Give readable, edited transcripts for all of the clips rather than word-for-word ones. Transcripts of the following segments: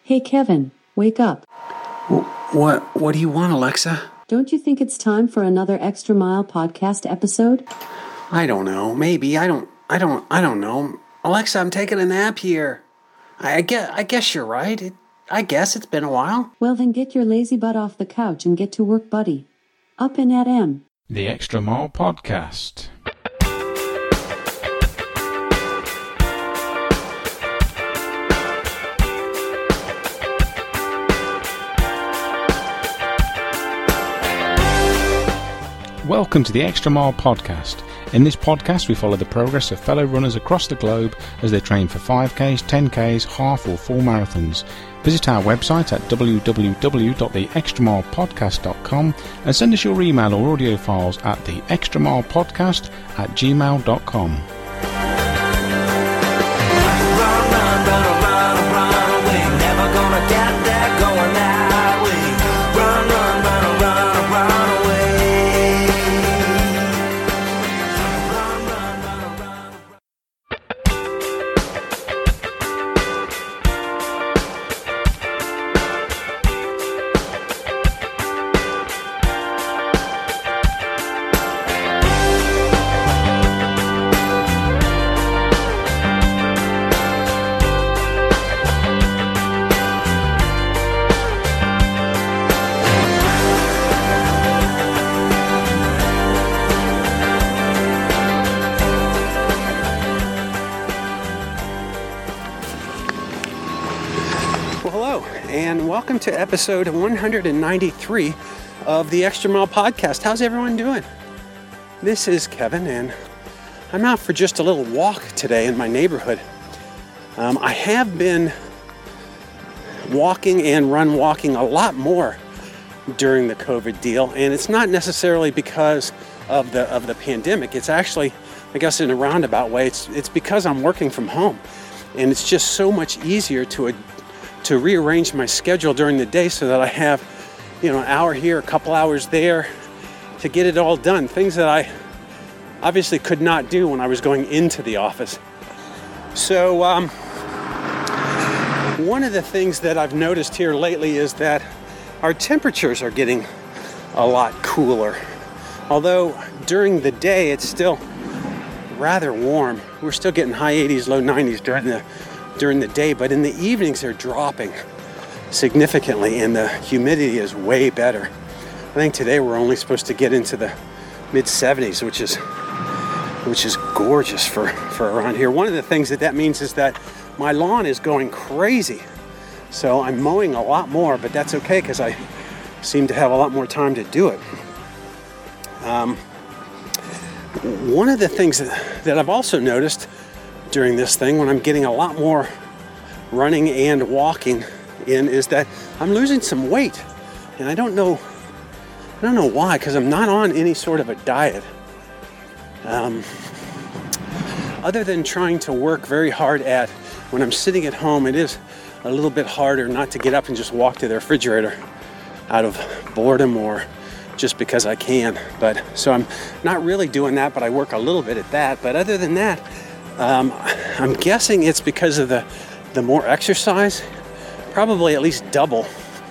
Hey, Kevin, wake up. What do you want, Alexa? Don't you think it's time for another Extra Mile podcast episode? I don't know. Maybe. I don't know. Alexa, I'm taking a nap here. I guess you're right. I guess it's been a while. Well, then get your lazy butt off the couch and get to work, buddy. Up and at 'em. The Extra Mile Podcast. Welcome to the Extra Mile Podcast. In this podcast, we follow the progress of fellow runners across the globe as they train for 5Ks, 10Ks, half or full marathons. Visit our website at www.theextramilepodcast.com and send us your email or audio files at theextramilepodcast@gmail.com. And welcome to episode 193 of the Extra Mile Podcast. How's everyone doing? This is Kevin, and I'm out for just a little walk today in my neighborhood. I have been walking and run walking a lot more during the COVID deal, and it's not necessarily because of the pandemic. It's actually, I guess, in a roundabout way, it's because I'm working from home, and it's just so much easier to rearrange my schedule during the day so that I have, an hour here, a couple hours there to get it all done. Things that I obviously could not do when I was going into the office. So one of the things that I've noticed here lately is that our temperatures are getting a lot cooler. Although during the day it's still rather warm. We're still getting high 80s, low 90s during the day, but in the evenings they're dropping significantly and the humidity is way better. I think today we're only supposed to get into the mid 70s, which is gorgeous for around here. One of the things that means is that my lawn is going crazy. So I'm mowing a lot more, but that's okay because I seem to have a lot more time to do it. One of the things that I've also noticed during this thing, when I'm getting a lot more running and walking in, is that I'm losing some weight. And I don't know why, because I'm not on any sort of a diet. Other than trying to work very hard when I'm sitting at home, it is a little bit harder not to get up and just walk to the refrigerator out of boredom or just because I can. So I'm not really doing that, but I work a little bit at that. But other than that, I'm guessing it's because of the more exercise, probably at least double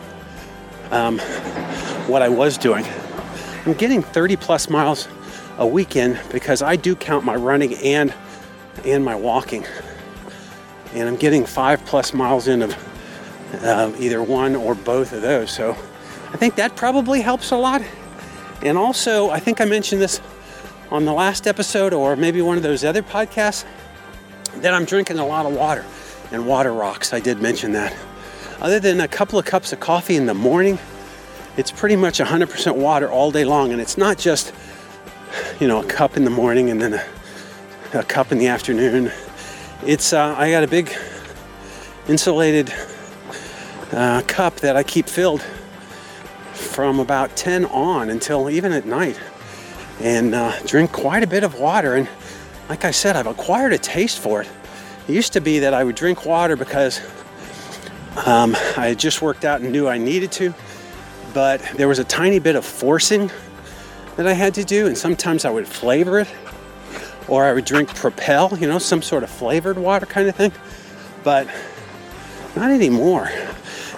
what I was doing. I'm getting 30 plus miles a weekend because I do count my running and my walking. And I'm getting 5 plus miles in of either one or both of those. So I think that probably helps a lot. And also, I think I mentioned this on the last episode or maybe one of those other podcasts, that I'm drinking a lot of water and water rocks. I did mention that. Other than a couple of cups of coffee in the morning, it's pretty much 100% water all day long. And it's not just, a cup in the morning and then a cup in the afternoon. It's, I got a big insulated cup that I keep filled from about 10 on until even at night, and drink quite a bit of water. And like I said, I've acquired a taste for it. It used to be that I would drink water because I had just worked out and knew I needed to, but there was a tiny bit of forcing that I had to do, and sometimes I would flavor it, or I would drink Propel, some sort of flavored water kind of thing, but not anymore.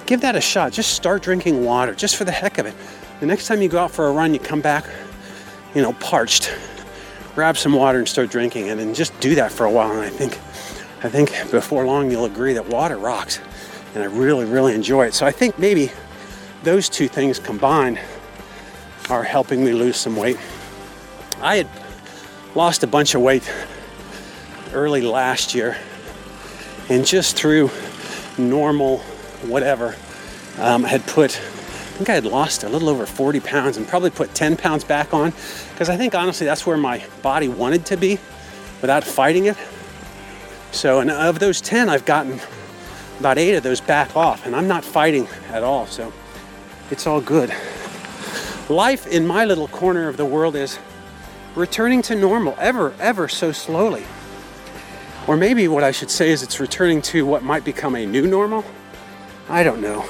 give that a shot. Just start drinking water, just for the heck of it. The next time you go out for a run, you come back, parched. Grab some water and start drinking it, and just do that for a while. And I think before long you'll agree that water rocks, and I really, really enjoy it. So I think maybe those two things combined are helping me lose some weight. I had lost a bunch of weight early last year, and just through normal whatever, I had lost a little over 40 pounds and probably put 10 pounds back on, because I think honestly that's where my body wanted to be without fighting it. So, and of those 10, I've gotten about 8 of those back off, and I'm not fighting at all, so it's all good. Life in my little corner of the world is returning to normal ever so slowly. Or maybe what I should say is it's returning to what might become a new normal. I don't know.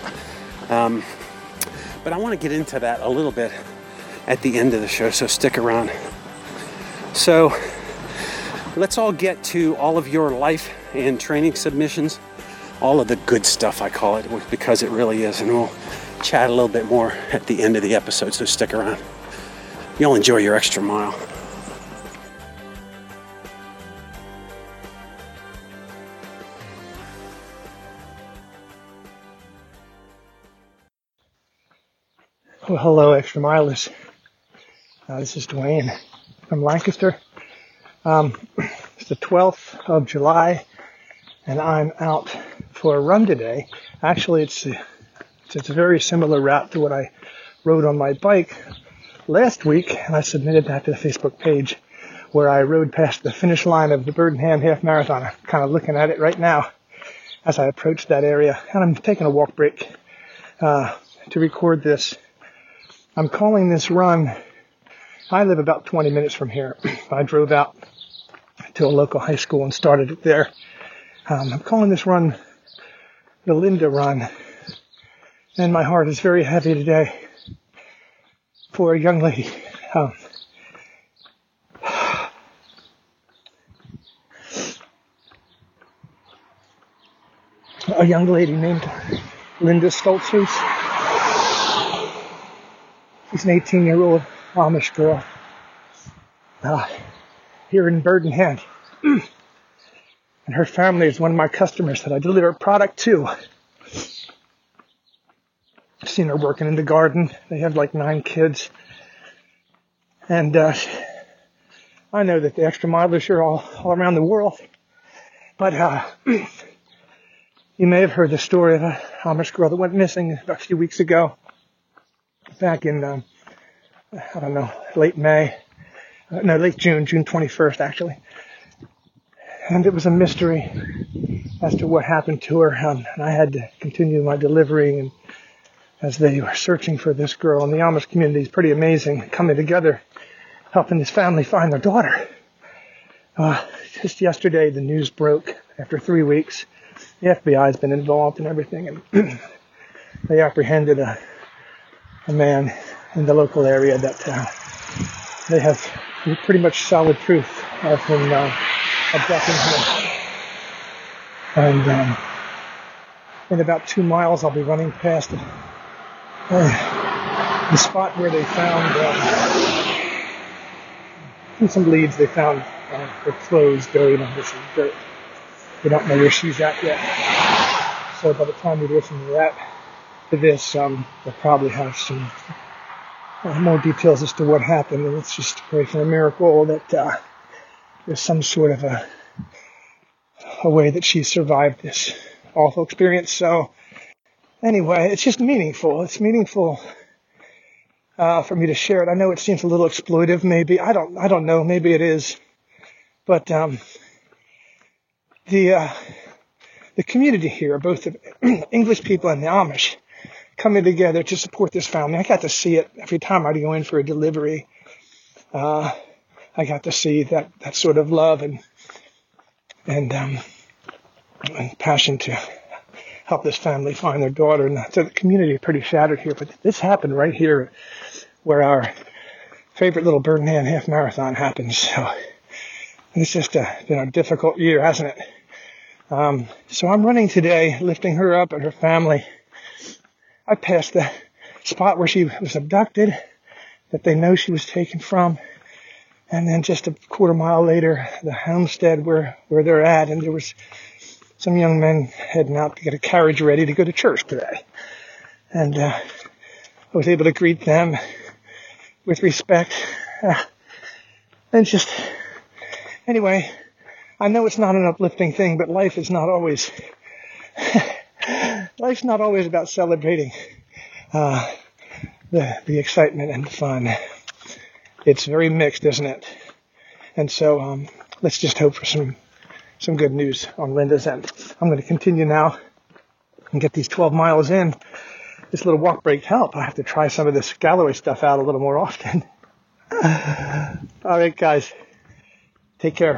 But I want to get into that a little bit at the end of the show, so stick around. So let's all get to all of your life and training submissions, all of the good stuff I call it, because it really is, and we'll chat a little bit more at the end of the episode, so stick around. You'll enjoy your extra mile. Well, hello, Extra Milers. This is Dwayne from Lancaster. It's the 12th of July, and I'm out for a run today. Actually, it's a very similar route to what I rode on my bike last week, and I submitted that to the Facebook page where I rode past the finish line of the Birmingham Half Marathon. I'm kind of looking at it right now as I approach that area, and I'm taking a walk break to record this. I'm calling this run, I live about 20 minutes from here. I drove out to a local high school and started it there. I'm calling this run the Linda Run, and my heart is very heavy today for a young lady. A young lady named Linda Stoltzfus. She's an 18-year-old Amish girl here in Birmingham. And her family is one of my customers that I deliver product to. I've seen her working in the garden. They have like 9 kids. And I know that the Extra Milers are all around the world. But you may have heard the story of an Amish girl that went missing a few weeks ago. Back in, late June 21st, actually. And it was a mystery as to what happened to her. And I had to continue my delivery, and as they were searching for this girl. And the Amish community is pretty amazing, coming together, helping this family find their daughter. Just yesterday, the news broke after 3 weeks. The FBI has been involved in everything, and they apprehended a man in the local area that they have pretty much solid proof of him abducting her. And in about 2 miles, I'll be running past the spot where they found in some leads. They found her clothes buried under some dirt. We don't know where she's at yet. So by the time we listen to this, we'll probably have some more details as to what happened. And let's just pray for a miracle that there's some sort of a way that she survived this awful experience. So anyway, it's just meaningful. It's meaningful for me to share it. I know it seems a little exploitive, maybe. I don't know. Maybe it is. But the community here, both the English people and the Amish, coming together to support this family. I got to see it every time I'd go in for a delivery. I got to see that sort of love and passion to help this family find their daughter. And so the community is pretty shattered here, but this happened right here where our favorite little Birmingham Half Marathon happens. So it's just been a difficult year, hasn't it? So I'm running today, lifting her up and her family I passed the spot where she was abducted, that they know she was taken from. And then just a quarter mile later, the homestead where they're at, and there was some young men heading out to get a carriage ready to go to church today. And I was able to greet them with respect. And just, anyway, I know it's not an uplifting thing, but life is not always, life's not always about celebrating the excitement and the fun. It's very mixed, isn't it? And so let's just hope for some good news on Linda's end. I'm going to continue now and get these 12 miles in. This little walk break helped. I have to try some of this Galloway stuff out a little more often. All right, guys. Take care.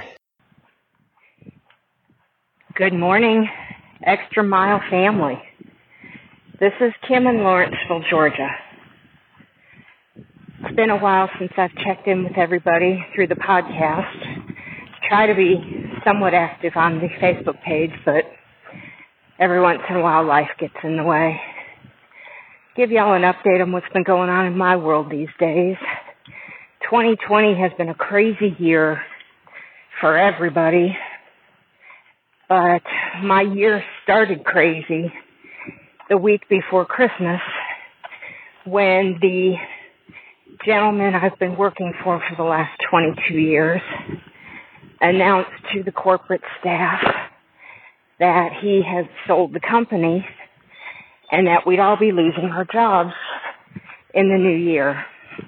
Good morning, Extra Mile family. This is Kim in Lawrenceville, Georgia. It's been a while since I've checked in with everybody through the podcast. Try to be somewhat active on the Facebook page, but every once in a while life gets in the way. Give y'all an update on what's been going on in my world these days. 2020 has been a crazy year for everybody, but my year started crazy the week before Christmas when the gentleman I've been working for the last 22 years announced to the corporate staff that he had sold the company and that we'd all be losing our jobs in the new year.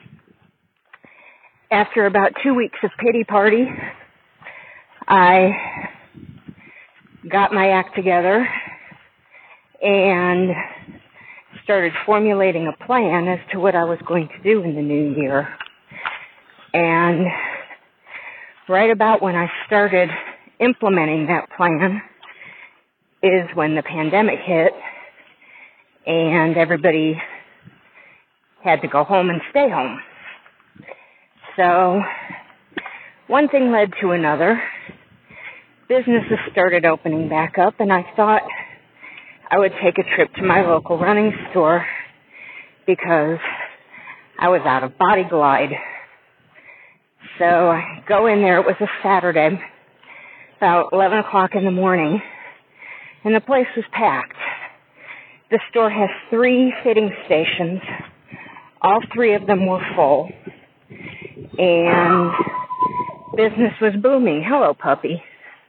After about 2 weeks of pity party, I got my act together and started formulating a plan as to what I was going to do in the new year. And right about when I started implementing that plan is when the pandemic hit and everybody had to go home and stay home. So one thing led to another. Businesses started opening back up, and I thought I would take a trip to my local running store because I was out of Body Glide. So I go in there. It was a Saturday, about 11 o'clock in the morning, and the place was packed. The store has 3 fitting stations. All 3 of them were full, and business was booming. Hello, puppy.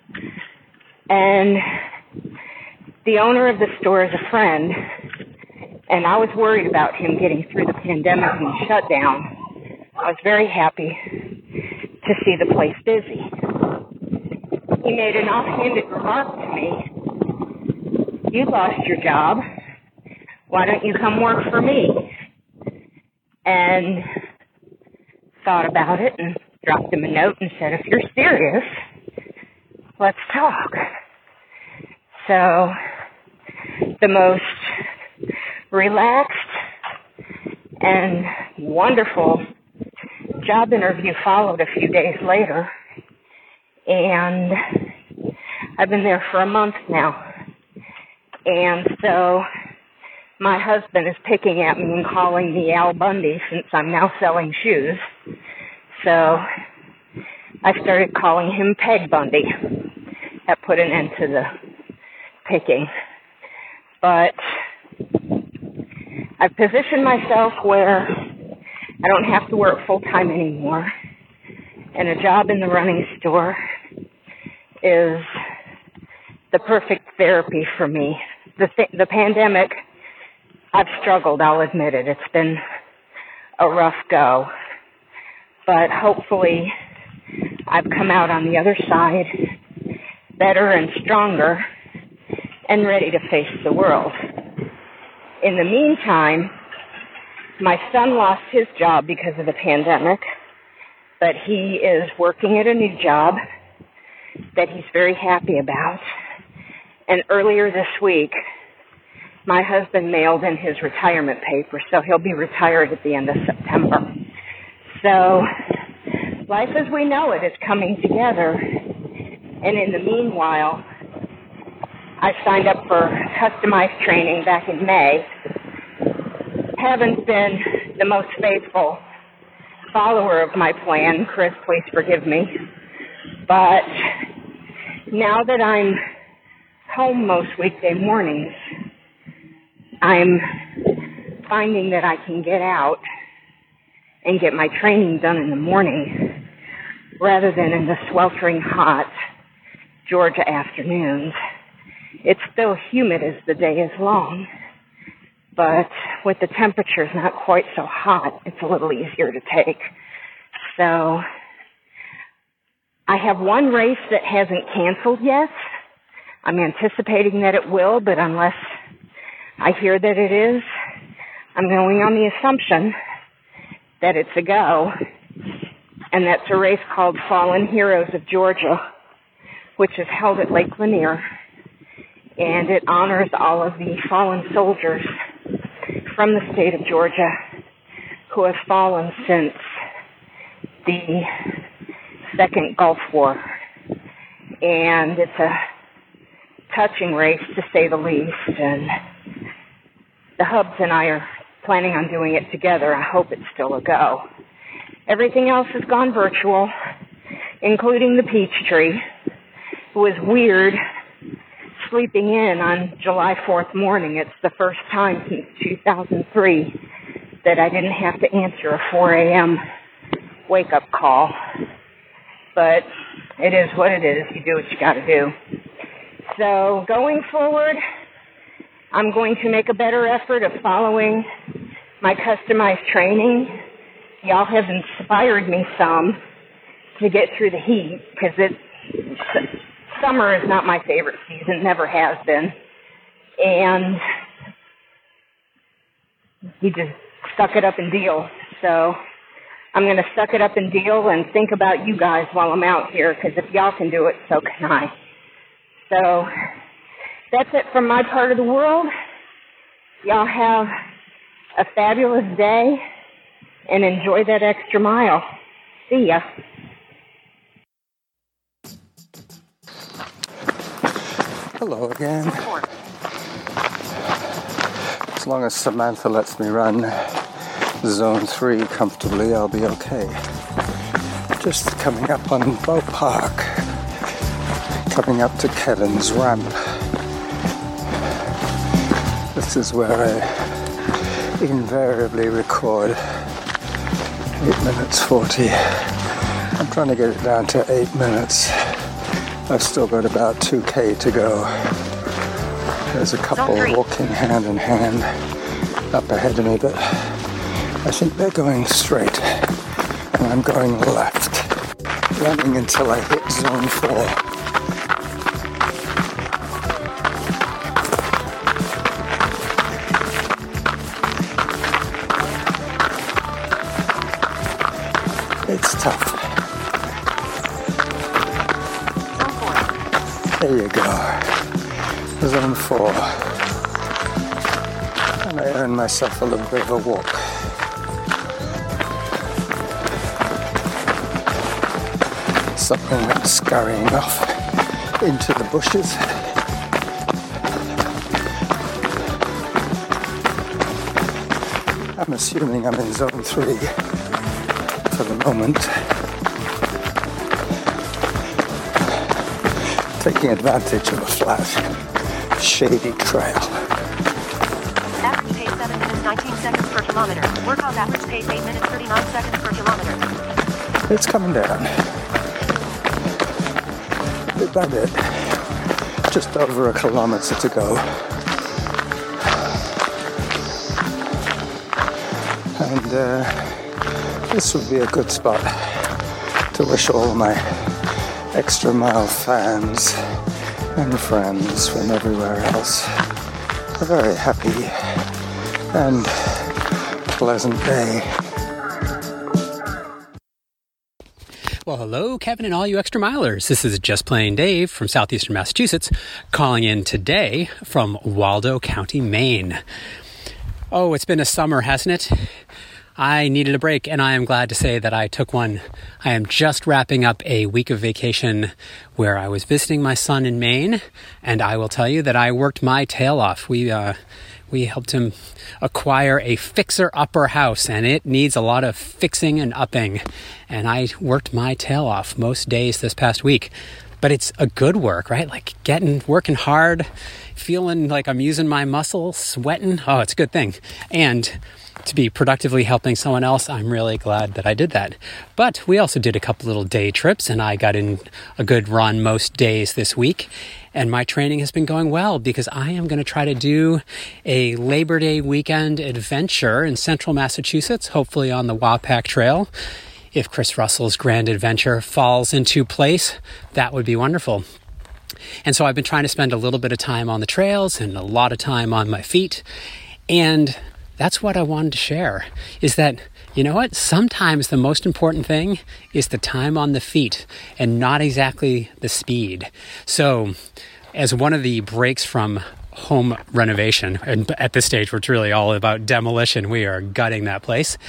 And the owner of the store is a friend, and I was worried about him getting through the pandemic and shutdown. I was very happy to see the place busy. He made an offhanded remark to me. You lost your job. Why don't you come work for me? And thought about it and dropped him a note and said, if you're serious, let's talk. So the most relaxed and wonderful job interview followed a few days later, and I've been there for a month now. And so my husband is picking at me and calling me Al Bundy since I'm now selling shoes. So I started calling him Peg Bundy. That put an end to the picking. But I've positioned myself where I don't have to work full-time anymore. And a job in the running store is the perfect therapy for me. The pandemic, I've struggled, I'll admit it. It's been a rough go. But hopefully I've come out on the other side better and stronger and ready to face the world. In the meantime, my son lost his job because of the pandemic, but he is working at a new job that he's very happy about. And earlier this week, my husband mailed in his retirement papers, so he'll be retired at the end of September. So life as we know it is coming together. And in the meanwhile, I signed up for customized training back in May haven't been the most faithful follower of my plan. Chris, please forgive me. But now that I'm home most weekday mornings, I'm finding that I can get out and get my training done in the morning rather than in the sweltering hot Georgia afternoons. It's still humid as the day is long, but with the temperatures not quite so hot, it's a little easier to take. So I have one race that hasn't canceled yet. I'm anticipating that it will, but unless I hear that it is, I'm going on the assumption that it's a go, and that's a race called Fallen Heroes of Georgia, which is held at Lake Lanier, and it honors all of the fallen soldiers from the state of Georgia who have fallen since the Second Gulf War. And it's a touching race, to say the least, and the Hubs and I are planning on doing it together. I hope it's still a go. Everything else has gone virtual, including the Peachtree. It was weird sleeping in on July 4th morning. It's the first time since 2003 that I didn't have to answer a 4 a.m. wake-up call. But it is what it is. You do what you got to do. So going forward, I'm going to make a better effort of following my customized training. Y'all have inspired me some to get through the heat, because summer is not my favorite season, never has been. And you just suck it up and deal. So I'm going to suck it up and deal and think about you guys while I'm out here, because if y'all can do it, so can I. So that's it from my part of the world. Y'all have a fabulous day and enjoy that extra mile. See ya. Hello again. As long as Samantha lets me run Zone 3 comfortably, I'll be okay. Just coming up on Bow Park, coming up to Kevin's Ramp. This is where I invariably record 8 minutes 40. I'm trying to get it down to 8 minutes. I've still got about 2K to go. There's a couple walking hand in hand up ahead of me, but I think they're going straight and I'm going left, running until I hit Zone 4. It's tough. There you go. Zone 4. And I earned myself a little bit of a walk. Something went scurrying off into the bushes. I'm assuming I'm in Zone 3 for the moment. Taking advantage of a flat, shady trail. Average pace 7 minutes 19 seconds per kilometer. Workout average pace 8 minutes 39 seconds per kilometer. It's coming down. Bit by bit. Just over a kilometer to go. And this would be a good spot to wish all my Extra Mile fans and friends from everywhere else a very happy and pleasant day. Well, hello, Kevin and all you Extra Milers. This is Just Plain Dave from southeastern Massachusetts, calling in today from Waldo County, Maine. Oh, it's been a summer, hasn't it? I needed a break, and I am glad to say that I took one. I am just wrapping up a week of vacation where I was visiting my son in Maine, and I will tell you that I worked my tail off. We We helped him acquire a fixer-upper house, and it needs a lot of fixing and upping. And I worked my tail off most days this past week. But it's a good work, right? Like working hard, feeling like I'm using my muscles, sweating. Oh, it's a good thing. And to be productively helping someone else, I'm really glad that I did that. But we also did a couple little day trips, and I got in a good run most days this week. And my training has been going well because I am going to try to do a Labor Day weekend adventure in central Massachusetts, hopefully on the Wapak Trail. If Chris Russell's grand adventure falls into place, that would be wonderful. And so I've been trying to spend a little bit of time on the trails and a lot of time on my feet. And that's what I wanted to share, is that, you know what? Sometimes the most important thing is the time on the feet and not exactly the speed. So as one of the breaks from home renovation, and at this stage where it's really all about demolition, we are gutting that place.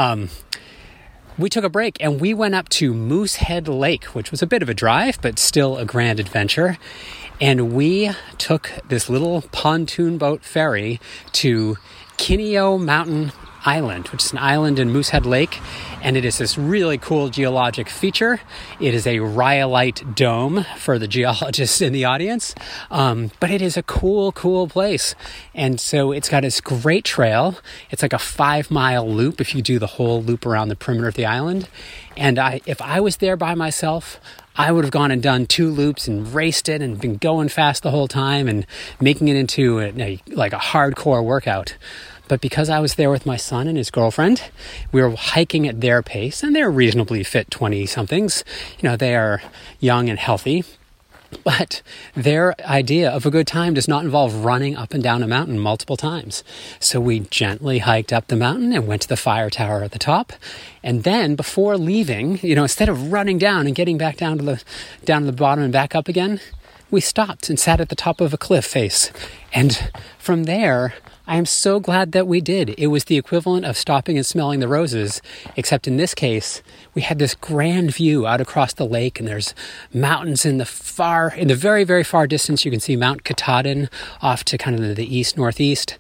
We took a break and we went up to Moosehead Lake, which was a bit of a drive, but still a grand adventure. And we took this little pontoon boat ferry to Kineo Mountain Island, which is an island in Moosehead Lake. And it is this really cool geologic feature. It is a rhyolite dome for the geologists in the audience. But it is a cool place. And so it's got this great trail. It's like a 5-mile loop if you do the whole loop around the perimeter of the island. And if I was there by myself, I would have gone and done 2 loops and raced it and been going fast the whole time and making it into a hardcore workout. But because I was there with my son and his girlfriend, we were hiking at their pace, and they're reasonably fit 20-somethings. You know, they are young and healthy. But their idea of a good time does not involve running up and down a mountain multiple times. So we gently hiked up the mountain and went to the fire tower at the top. And then before leaving, instead of running down and getting back down to the bottom and back up again, we stopped and sat at the top of a cliff face. And from there, I am so glad that we did. It was the equivalent of stopping and smelling the roses, except in this case, we had this grand view out across the lake, and there's mountains in the very, very far distance. You can see Mount Katahdin off to kind of the east-northeast.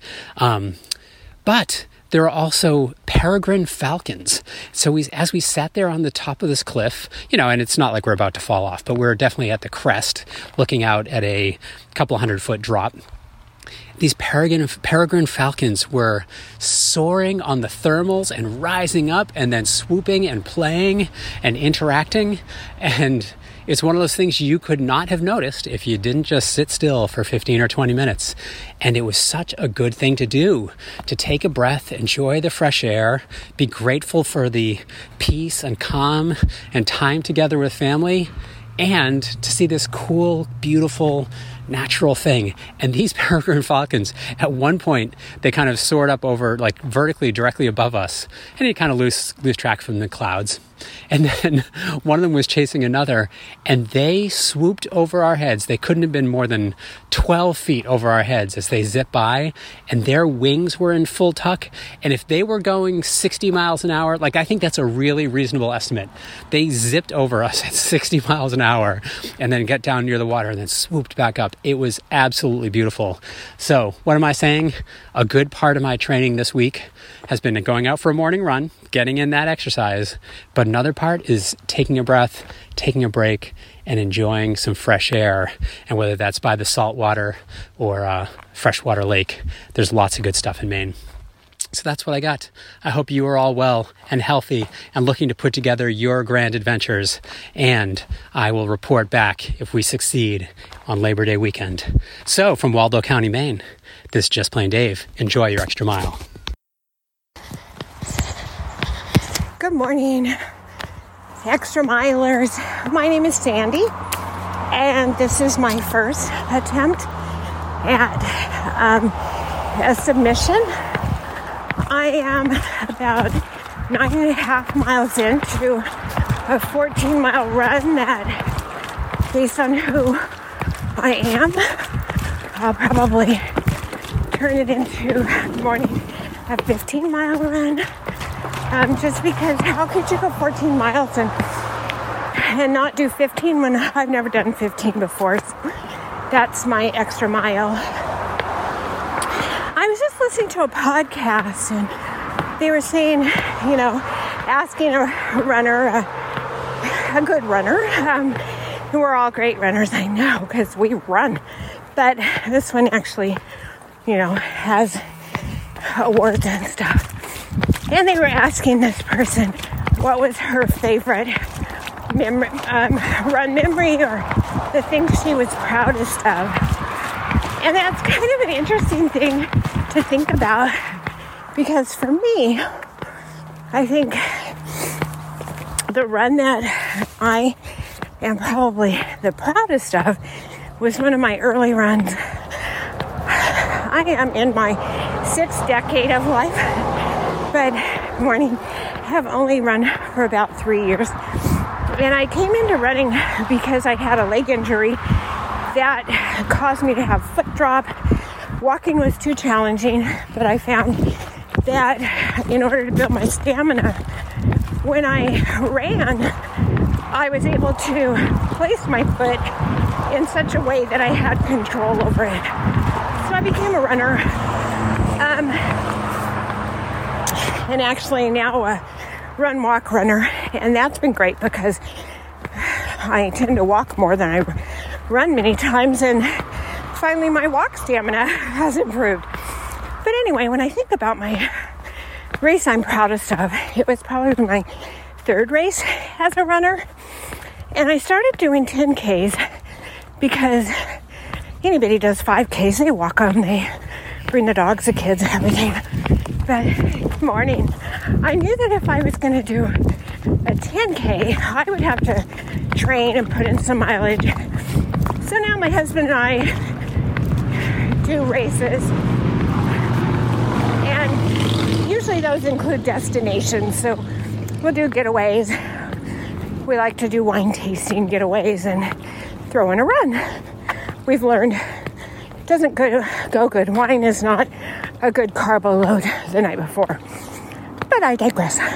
But there are also peregrine falcons. So as we sat there on the top of this cliff, and it's not like we're about to fall off, but we're definitely at the crest, looking out at a couple 100-foot drop. These peregrine falcons were soaring on the thermals and rising up and then swooping and playing and interacting. And it's one of those things you could not have noticed if you didn't just sit still for 15 or 20 minutes. And it was such a good thing to do, to take a breath, enjoy the fresh air, be grateful for the peace and calm and time together with family, and to see this cool, beautiful, natural thing. And these peregrine falcons, at one point, they kind of soared up over, vertically, directly above us, and you kind of lose track from the clouds. And then one of them was chasing another, and they swooped over our heads. They couldn't have been more than 12 feet over our heads as they zipped by, and their wings were in full tuck. And if they were going 60 miles an hour, I think that's a really reasonable estimate. They zipped over us at 60 miles an hour and then got down near the water and then swooped back up. It was absolutely beautiful. So what am I saying? A good part of my training this week has been going out for a morning run, getting in that exercise, but another part is taking a breath, taking a break, and enjoying some fresh air. And whether that's by the salt water or a freshwater lake, there's lots of good stuff in Maine. So that's what I got. I hope you are all well and healthy and looking to put together your grand adventures. And I will report back if we succeed on Labor Day weekend. So from Waldo County, Maine, this is Just Plain Dave. Enjoy your extra mile. Good morning, Extra Milers. My name is Sandy, and this is my first attempt at a submission. I am about 9.5 miles into a 14-mile run that, based on who I am, I'll probably turn it into morning a 15-mile run. Just because how could you go 14 miles and not do 15 when I've never done 15 before? So that's my extra mile. I was just listening to a podcast, and they were saying, asking a runner, a good runner, and we're all great runners, I know, because we run. But this one actually, has awards and stuff. And they were asking this person what was her favorite run memory or the thing she was proudest of. And that's kind of an interesting thing to think about, because for me, I think the run that I am probably the proudest of was one of my early runs. I am in my 6th decade of life, but have only run for about 3 years. And I came into running because I had a leg injury that caused me to have foot drop. Walking was too challenging, but I found that in order to build my stamina, when I ran, I was able to place my foot in such a way that I had control over it. So I became a runner. And actually now a run-walk runner, and that's been great because I tend to walk more than I run many times, and finally my walk stamina has improved. But anyway, when I think about my race I'm proudest of, it was probably my 3rd race as a runner, and I started doing 10Ks because anybody does 5Ks, they walk them, they bring the dogs, the kids, and everything. But this morning, I knew that if I was going to do a 10K, I would have to train and put in some mileage. So now my husband and I do races. And usually those include destinations. So we'll do getaways. We like to do wine tasting getaways and throw in a run. We've learned it doesn't go good. Wine is not a good carbo load the night before. But I digress. So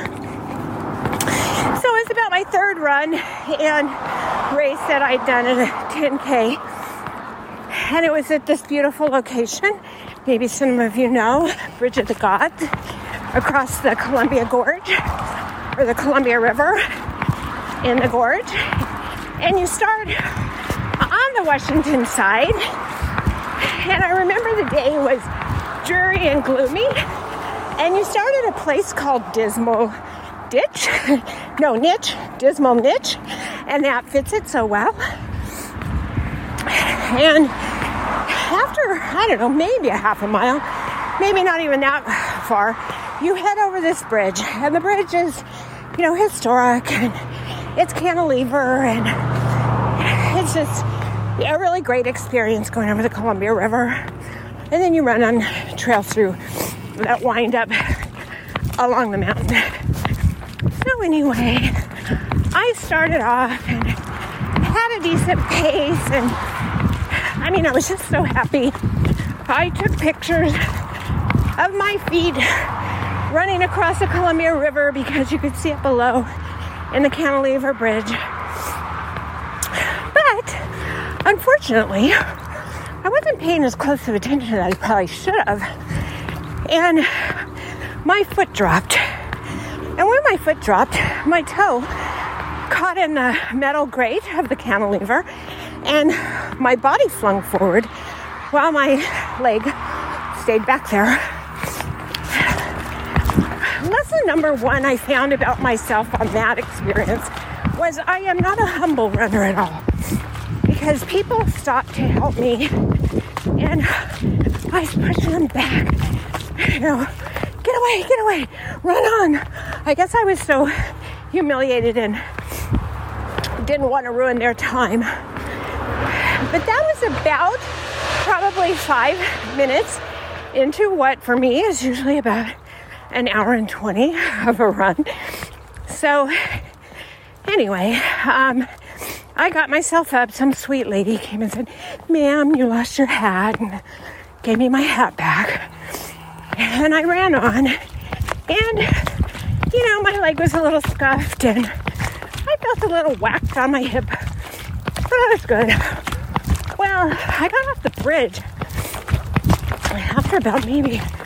it's about my 3rd run and race that I'd done at a 10K. And it was at this beautiful location. Maybe some of you know, Bridge of the Gods, across the Columbia Gorge, or the Columbia River in the gorge. And you start on the Washington side. And I remember the day was dreary and gloomy, and you start at a place called Dismal Niche, and that fits it so well. And after, maybe a half a mile, maybe not even that far, you head over this bridge, and the bridge is, historic, and it's cantilever, and it's just a really great experience going over the Columbia River. And then you run on trails through that wind up along the mountain. So anyway, I started off and had a decent pace, and I was just so happy. I took pictures of my feet running across the Columbia River because you could see it below in the cantilever bridge. But unfortunately, I wasn't paying as close of attention as I probably should have. And my foot dropped. And when my foot dropped, my toe caught in the metal grate of the cantilever, and my body flung forward while my leg stayed back there. Lesson number 1 I found about myself on that experience was I am not a humble runner at all. Because people stopped to help me, and I was pushing them back. Get away, run on. I guess I was so humiliated and didn't want to ruin their time. But that was about probably 5 minutes into what for me is usually about an hour and 20 of a run. So anyway, I got myself up. Some sweet lady came and said, "Ma'am, you lost your hat," and gave me my hat back. And I ran on, and my leg was a little scuffed, and I felt a little whacked on my hip, but that was good. Well, I got off the bridge after about maybe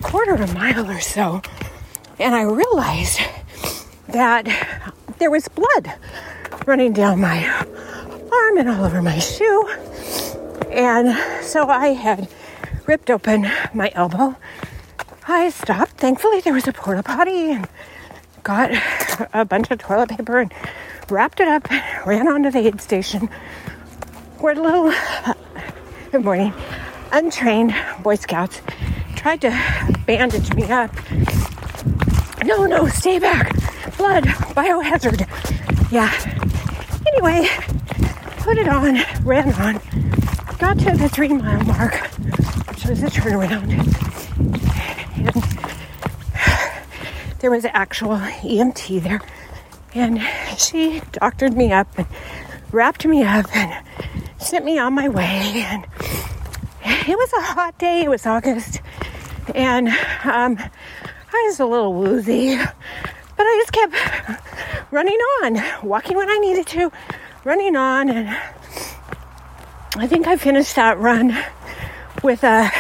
quarter of a mile or so, and I realized that there was blood running down my arm and all over my shoe. And so I had ripped open my elbow. I stopped. Thankfully, there was a porta potty, and got a bunch of toilet paper and wrapped it up, ran onto the aid station where little, good morning, untrained Boy Scouts tried to bandage me up. No, stay back. Blood, biohazard. Yeah. Anyway, put it on, ran on, got to the 3-mile mark, which was a turnaround. And there was an actual EMT there. And she doctored me up and wrapped me up and sent me on my way. And it was a hot day. It was August. And I was a little woozy. But I just kept running on, walking when I needed to, running on. And I think I finished that run with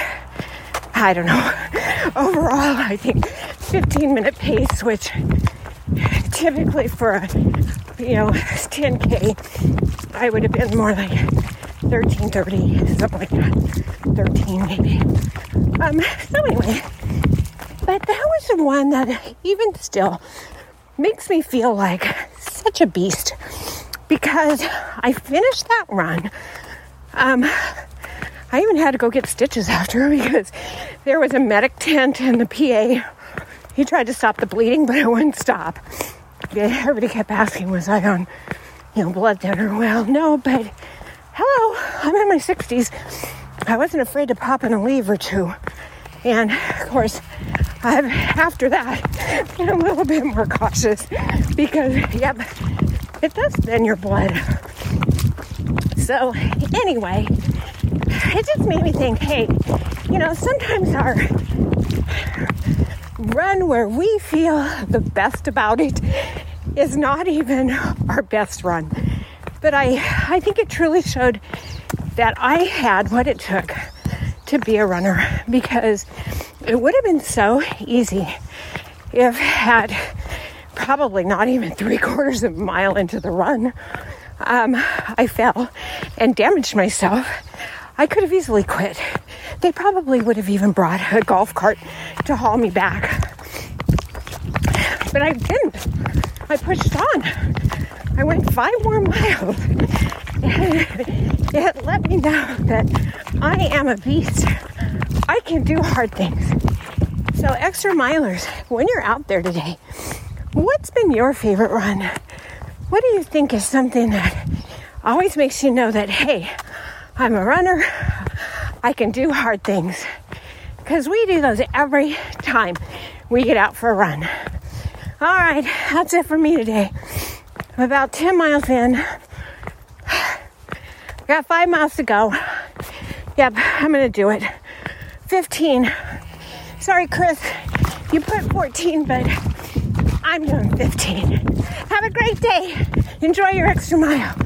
overall, I think 15-minute pace, which typically for a 10K, I would have been more like 13:30, something like that, 13 maybe. So anyway, but that was the one that even still makes me feel like such a beast, because I finished that run. I even had to go get stitches after, because there was a medic tent and the PA, he tried to stop the bleeding, but it wouldn't stop. Everybody kept asking, was I on, blood thinner? Well, no, but hello, I'm in my 60s. I wasn't afraid to pop in a leave or two. And of course, I've, after that, been a little bit more cautious, because, yep, it does thin your blood. So anyway, it just made me think, hey, sometimes our run where we feel the best about it is not even our best run. But I think it truly showed that I had what it took to be a runner, because it would have been so easy if had probably not even 3/4 of a mile into the run, I fell and damaged myself. I could have easily quit. They probably would have even brought a golf cart to haul me back. But I didn't. I pushed on. I went 5 more miles. And it let me know that I am a beast. I can do hard things. So extra milers, when you're out there today, what's been your favorite run? What do you think is something that always makes you know that, hey, I'm a runner, I can do hard things? Because we do those every time we get out for a run. All right, that's it for me today. I'm about 10 miles in. Got 5 miles to go. Yep, I'm going to do it. 15. Sorry, Chris, you put 14, but I'm doing 15. Have a great day. Enjoy your extra mile.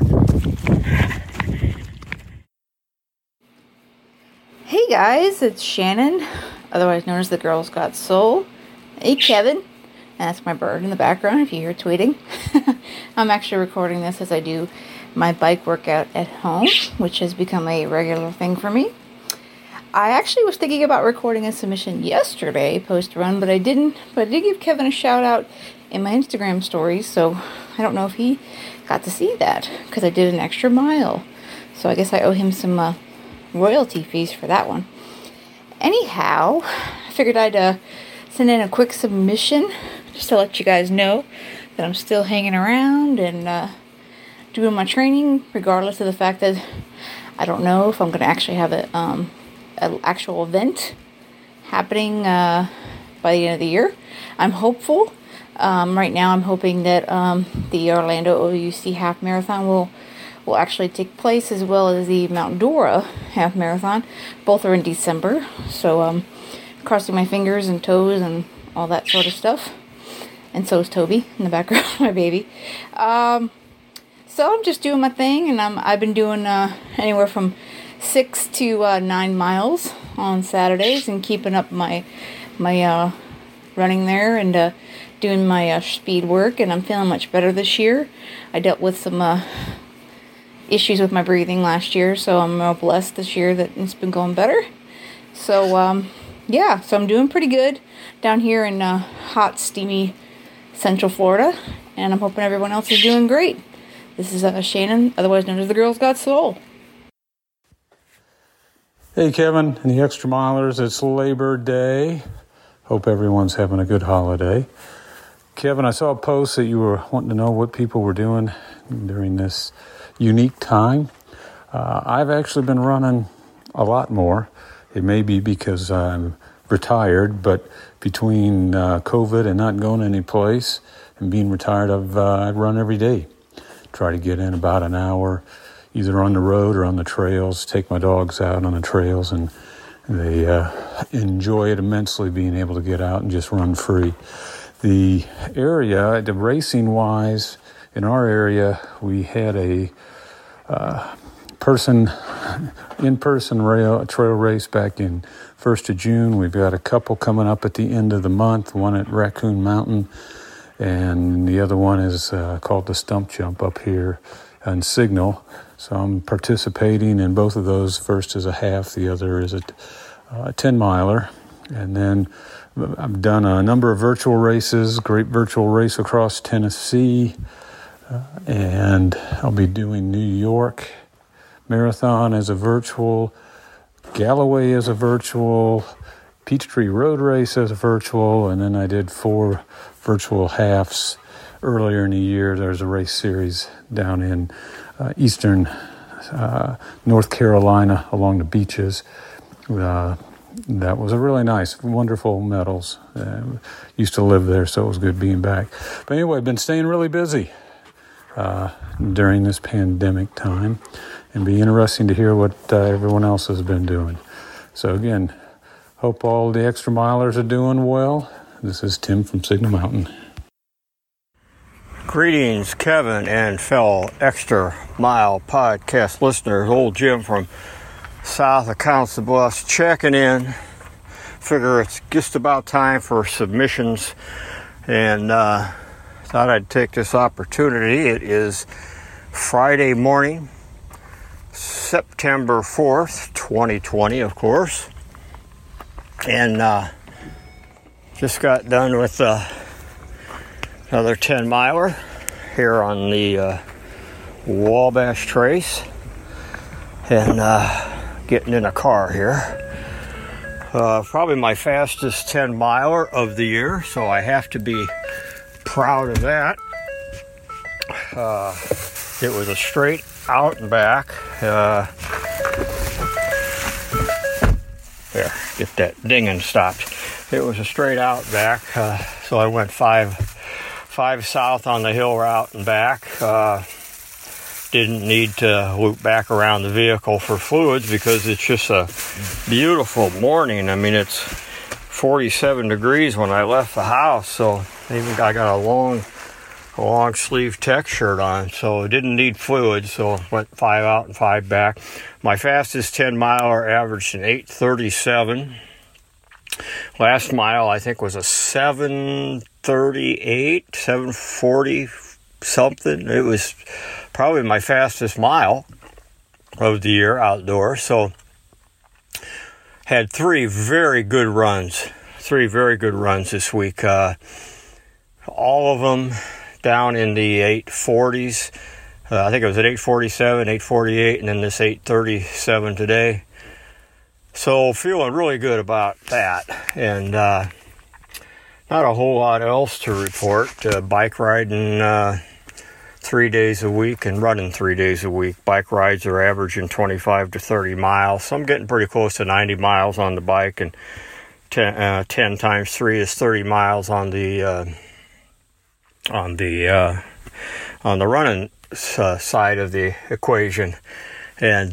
Hey guys, it's Shannon, otherwise known as the Girls Got Soul. Hey Kevin, that's my bird in the background if you hear tweeting. I'm actually recording this as I do my bike workout at home, which has become a regular thing for me. I actually was thinking about recording a submission yesterday post-run, but I didn't. But I did give Kevin a shout out in my Instagram stories, so I don't know if he got to see that, because I did an extra mile. So I guess I owe him some royalty fees for that one. Anyhow, I figured I'd send in a quick submission just to let you guys know that I'm still hanging around and doing my training, regardless of the fact that I don't know if I'm going to actually have an actual event happening by the end of the year. I'm hopeful. Right now I'm hoping that the Orlando OUC Half Marathon will actually take place, as well as the Mount Dora Half Marathon. Both are in December, so crossing my fingers and toes and all that sort of stuff. And so is Toby in the background, my baby. So I'm just doing my thing, and I've been doing anywhere from 6 to 9 miles on Saturdays, and keeping up my my running there and doing my speed work, and I'm feeling much better this year. I dealt with some issues with my breathing last year, so I'm real blessed this year that it's been going better. So so I'm doing pretty good down here in hot, steamy Central Florida, and I'm hoping everyone else is doing great. This is Shannon, otherwise known as the Girls Got Soul. Hey Kevin and the Extra Milers, it's Labor Day. Hope everyone's having a good holiday. Kevin, I saw a post that you were wanting to know what people were doing during this unique time. I've actually been running a lot more. It may be because I'm retired, but between COVID and not going any place and being retired, I run every day. Try to get in about an hour, either on the road or on the trails, take my dogs out on the trails, and they enjoy it immensely being able to get out and just run free. The area, the racing-wise, in our area, we had a in-person trail race back in 1st of June. We've got a couple coming up at the end of the month, one at Raccoon Mountain, and the other one is called the Stump Jump up here on Signal. So I'm participating in both of those. First is a half, the other is a 10-miler. And then I've done a number of virtual races, Great Virtual Race Across Tennessee, and I'll be doing New York Marathon as a virtual, Galloway as a virtual, Peachtree Road Race as a virtual, and then I did 4 virtual halves earlier in the year. There's a race series down in eastern North Carolina along the beaches. That was a really nice, wonderful medals. Used to live there, so it was good being back. But anyway, I've been staying really busy during this pandemic time, and be interesting to hear what everyone else has been doing. So again, hope all the Extra Milers are doing well. This is Tim from Signal Mountain. Greetings, Kevin and fellow Extra Mile podcast listeners. Old Jim from south of Council Bluffs checking in. Figure it's just about time for submissions, and thought I'd take this opportunity. It is Friday morning, September 4th, 2020, of course, and just got done with another 10-miler here on the Wabash Trace, and getting in a car here. Probably my fastest 10-miler of the year, so I have to be proud of that. It was a straight out and back. There, get that dinging stopped. It was a straight out back, so I went 5 south on the hill route and back. Didn't need to loop back around the vehicle for fluids because it's just a beautiful morning. I mean, it's 47 degrees when I left the house, so even I got a long sleeve tech shirt on, so it didn't need fluids, so went 5 out and 5 back. My fastest 10-miler averaged an 8:37. Last mile, I think, was a 7:38, 7:40 something. It was probably my fastest mile of the year outdoors. So had 3 very good runs this week. All of them down in the 8:40s. I think it was at 8:47, 8:48, and then this 8:37 today. So feeling really good about that, and not a whole lot else to report. Bike riding 3 days a week and running 3 days a week. Bike rides are averaging 25 to 30 miles. So I'm getting pretty close to 90 miles on the bike, and 10 times 3 is 30 miles on the running side of the equation, and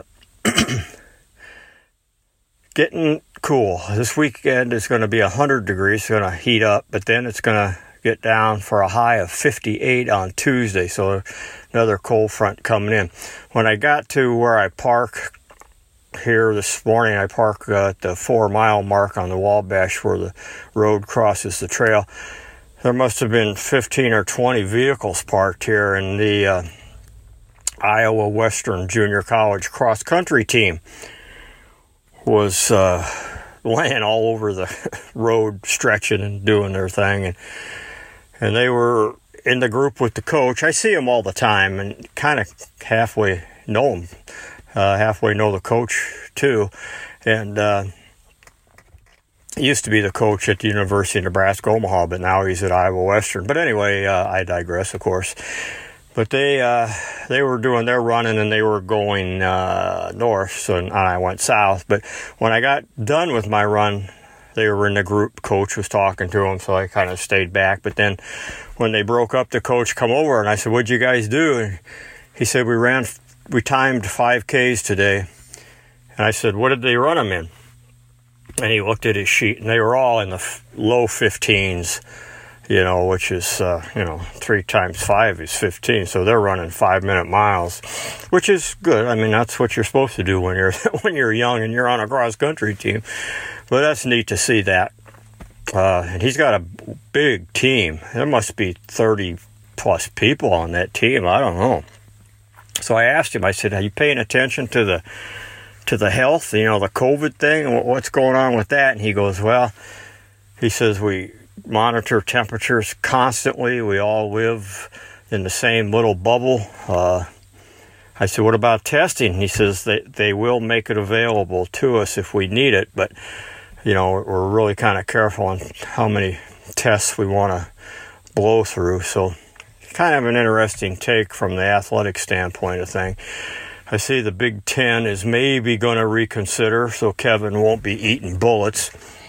getting cool. This weekend is going to be 100 degrees. It's going to heat up, but then it's going to get down for a high of 58 on Tuesday. So another cold front coming in. When I got to where I park here this morning. I park at the 4-mile mark on the Wabash where the road crosses the trail. There must have been 15 or 20 vehicles parked here, and the Iowa Western Junior College cross-country team was laying all over the road, stretching and doing their thing. And they were in the group with the coach. I see him all the time and kind of halfway know him. Halfway know the coach, too. And he used to be the coach at the University of Nebraska-Omaha, but now he's at Iowa Western. But anyway, I digress, of course. But they were doing their running, and they were going north, so and I went south. But when I got done with my run, they were in the group. Coach was talking to them, so I kind of stayed back. But then when they broke up, the coach come over, and I said, "What'd you guys do?" And he said, we timed 5Ks today. And I said, "What did they run them in?" And he looked at his sheet, and they were all in the low 15s, which is, 3 times 5 is 15. So they're running 5-minute miles, which is good. I mean, that's what you're supposed to do when you're young and you're on a cross-country team. But that's neat to see that. And he's got a big team. There must be 30-plus people on that team. I don't know. So I asked him, I said, "Are you paying attention to the health, the COVID thing? What's going on with that?" And he goes, "Well," he says, "we monitor temperatures constantly. We all live in the same little bubble." I said, "What about testing?" And he says, they will make it available to us if we need it, but, we're really kind of careful on how many tests we want to blow through." So kind of an interesting take from the athletic standpoint of thing. I see the Big Ten is maybe going to reconsider, so Kevin won't be eating bullets.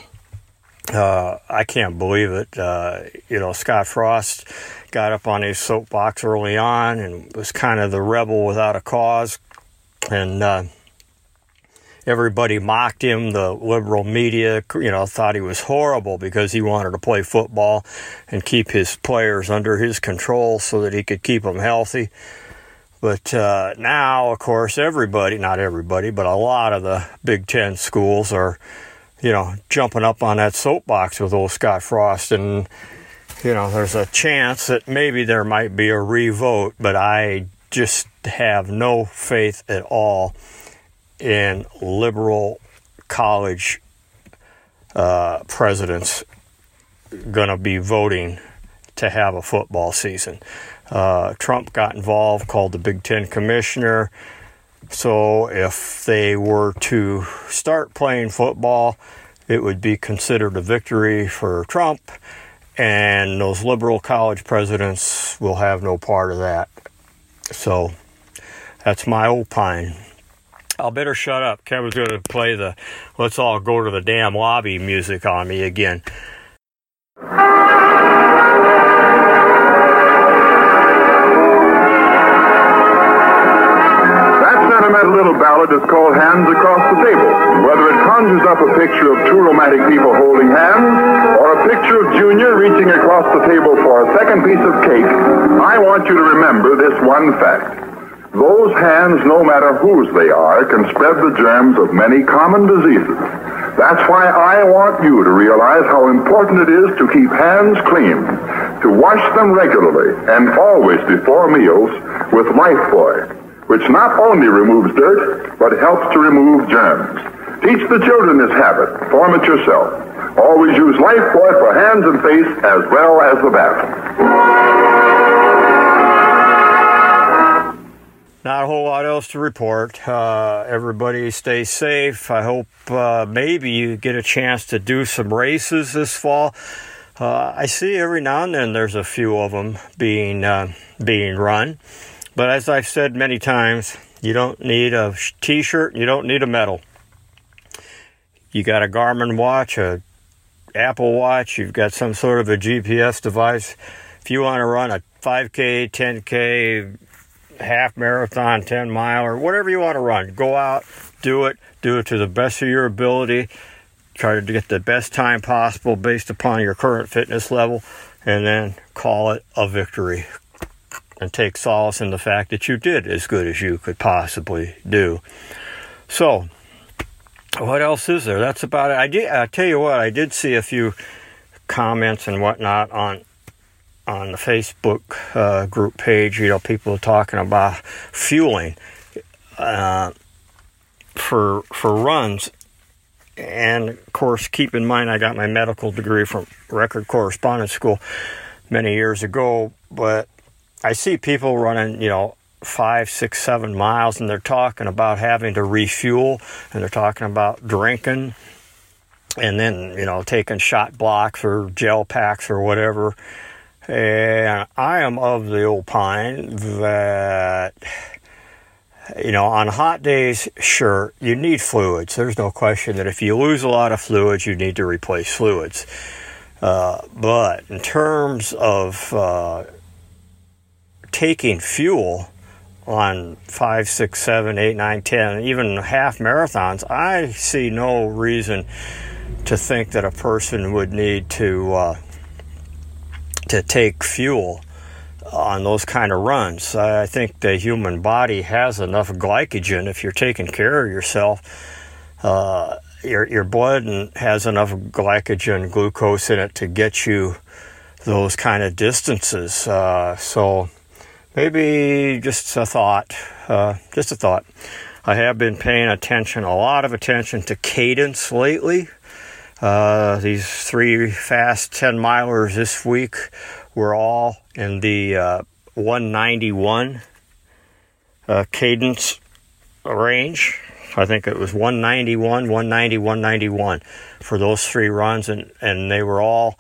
I can't believe it. Scott Frost got up on his soapbox early on and was kind of the rebel without a cause. And everybody mocked him. The liberal media, thought he was horrible because he wanted to play football and keep his players under his control so that he could keep them healthy. But now, of course, not everybody, but a lot of the Big Ten schools are, jumping up on that soapbox with old Scott Frost. And, there's a chance that maybe there might be a revote, but I just have no faith at all in liberal college presidents going to be voting to have a football season. Trump got involved, called the Big Ten commissioner. So if they were to start playing football, it would be considered a victory for Trump, and those liberal college presidents will have no part of that. So that's my opine. I'll better shut up. Kevin's going to play the "Let's all go to the damn lobby" music on me again. That little ballad is called "Hands Across the Table." Whether it conjures up a picture of two romantic people holding hands, or a picture of Junior reaching across the table for a second piece of cake, I want you to remember this one fact. Those hands, no matter whose they are, can spread the germs of many common diseases. That's why I want you to realize how important it is to keep hands clean, to wash them regularly, and always before meals with Lifebuoy, which not only removes dirt, but helps to remove germs. Teach the children this habit. Form it yourself. Always use Lifebuoy for hands and face as well as the bathroom. Not a whole lot else to report. Everybody stay safe. I hope maybe you get a chance to do some races this fall. I see every now and then there's a few of them being run. But as I've said many times, you don't need a T-shirt, you don't need a medal. You got a Garmin watch, a Apple Watch, you've got some sort of a GPS device. If you want to run a 5K, 10K, half marathon, 10 mile, or whatever you want to run, go out, do it to the best of your ability. Try to get the best time possible based upon your current fitness level, and then call it a victory. And take solace in the fact that you did as good as you could possibly do. So, what else is there? That's about it. I tell you what, I did see a few comments and whatnot on the Facebook group page. People talking about fueling for runs. And of course, keep in mind, I got my medical degree from Record Correspondence School many years ago, but I see people running, 5, 6, 7 miles, and they're talking about having to refuel, and they're talking about drinking, and then, taking shot blocks or gel packs or whatever. And I am of the opinion that, on hot days, sure, you need fluids. There's no question that if you lose a lot of fluids, you need to replace fluids. But in terms of taking fuel on 5, 6, 7, 8, 9, 10, even half marathons, I see no reason to think that a person would need to take fuel on those kind of runs. I think the human body has enough glycogen if you're taking care of yourself. Your blood has enough glycogen, glucose in it to get you those kind of distances. So maybe just a thought. I have been paying a lot of attention to cadence lately. These 3 fast 10-milers this week were all in the 191 cadence range. I think it was 191, 190, 191 for those 3 runs, and they were all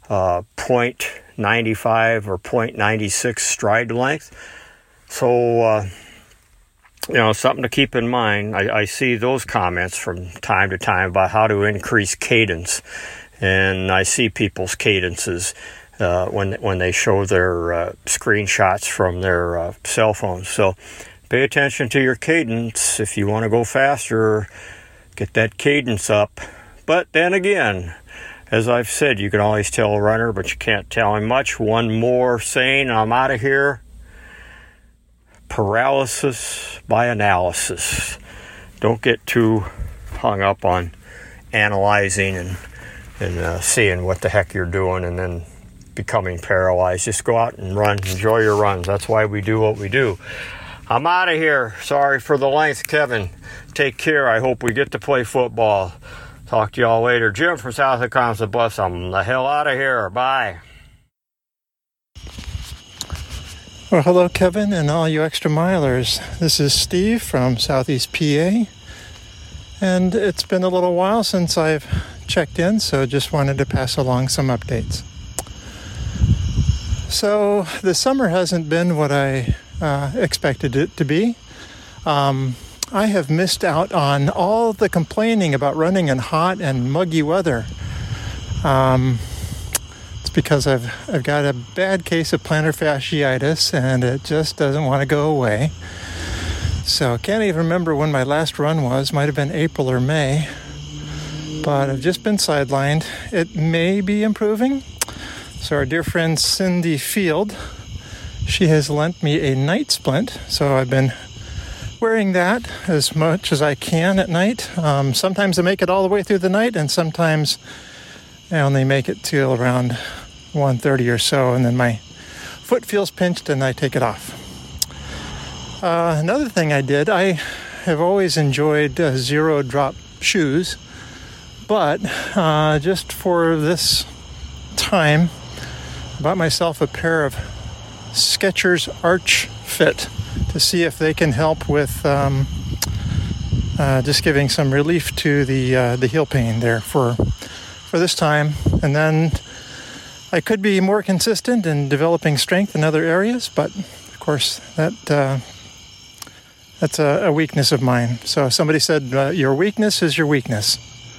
0.95 or 0.96 stride length. So, something to keep in mind. I see those comments from time to time about how to increase cadence, and I see people's cadences when they show their screenshots from their cell phones. So pay attention to your cadence. If you want to go faster, get that cadence up. But then again, as I've said, you can always tell a runner, but you can't tell him much. One more saying, I'm out of here. Paralysis by analysis. Don't get too hung up on analyzing and seeing what the heck you're doing and then becoming paralyzed. Just go out and run. Enjoy your runs. That's why we do what we do. I'm out of here. Sorry for the length, Kevin. Take care. I hope we get to play football. Talk to y'all later. Jim from South of Comstock Bluffs. I'm the hell out of here. Bye. Well, hello, Kevin, and all you extra milers. This is Steve from Southeast PA, and it's been a little while since I've checked in, so just wanted to pass along some updates. So the summer hasn't been what I expected it to be. I have missed out on all the complaining about running in hot and muggy weather. It's because I've got a bad case of plantar fasciitis, and it just doesn't want to go away. So I can't even remember when my last run was. Might have been April or May. But I've just been sidelined. It may be improving. So our dear friend Cindy Field, she has lent me a night splint. So I've been wearing that as much as I can at night. Sometimes I make it all the way through the night, and sometimes I only make it till around 1:30 or so, and then my foot feels pinched and I take it off. Another thing I did, I have always enjoyed zero drop shoes, but just for this time, I bought myself a pair of Skechers Arch Fit to see if they can help with just giving some relief to the heel pain there for this time. And then I could be more consistent in developing strength in other areas, but of course that's a weakness of mine. So somebody said, your weakness is your weakness.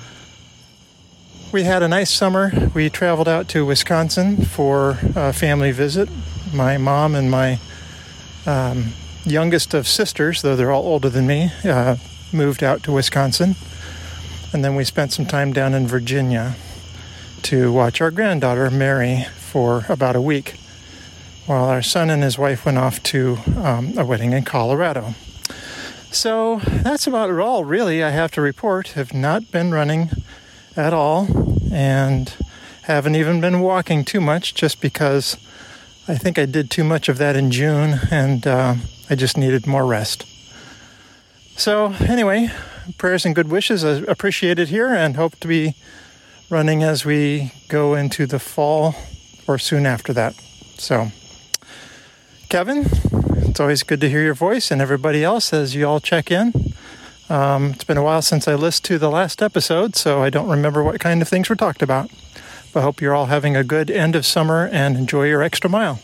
We had a nice summer. We traveled out to Wisconsin for a family visit. My mom and my youngest of sisters, though they're all older than me, moved out to Wisconsin. And then we spent some time down in Virginia to watch our granddaughter, Mary, for about a week, while our son and his wife went off to a wedding in Colorado. So that's about it all, really, I have to report. Have not been running at all and haven't even been walking too much just because I think I did too much of that in June and I just needed more rest. So anyway, prayers and good wishes are appreciated here and hope to be running as we go into the fall or soon after that. So, Kevin, it's always good to hear your voice and everybody else as you all check in. It's been a while since I listened to the last episode, so I don't remember what kind of things were talked about. But I hope you're all having a good end of summer and enjoy your extra mile.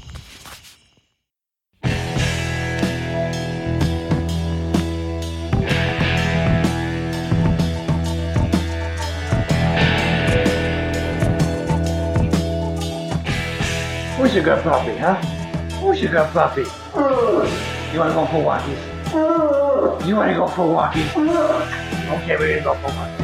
Who's your good puppy, huh? Who's your good puppy? You wanna go for walkies? You wanna go for walkies? Okay, we're gonna go for walkies.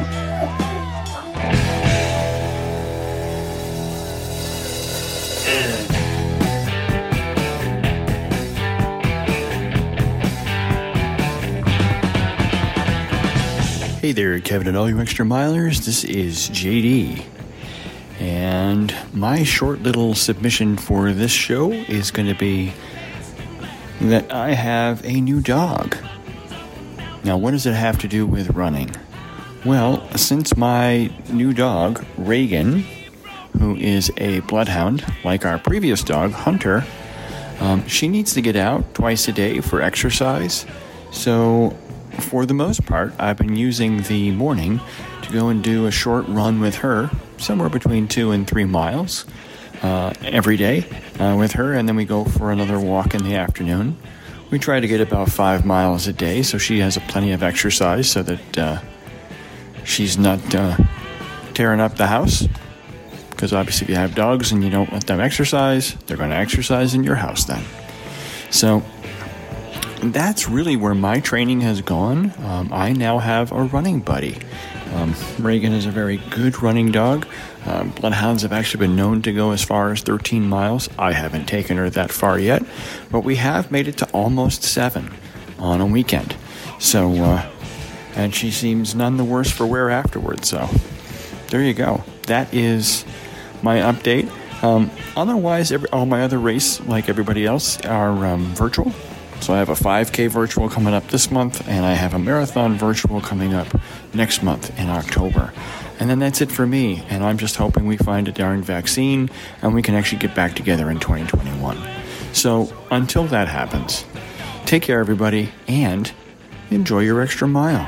Hey there, Kevin and all you extra milers. This is JD. And my short little submission for this show is going to be that I have a new dog. Now, what does it have to do with running? Well, since my new dog, Reagan, who is a bloodhound, like our previous dog, Hunter, she needs to get out twice a day for exercise. So, for the most part, I've been using the morning to go and do a short run with her, somewhere between 2 and 3 miles every day with her, and then we go for another walk in the afternoon. We try to get about 5 miles a day, so she has plenty of exercise so that she's not tearing up the house. Because obviously if you have dogs and you don't let them exercise, they're going to exercise in your house then. So that's really where my training has gone. I now have a running buddy. Reagan is a very good running dog. Bloodhounds have actually been known to go as far as 13 miles. I haven't taken her that far yet, but we have made it to almost 7 on a weekend. So, and she seems none the worse for wear afterwards. So, there you go. That is my update. Otherwise, all my other races, like everybody else, are virtual. So I have a 5K virtual coming up this month, and I have a marathon virtual coming up next month in October. And then that's it for me, and I'm just hoping we find a darn vaccine and we can actually get back together in 2021. So until that happens, take care, everybody, and enjoy your extra mile.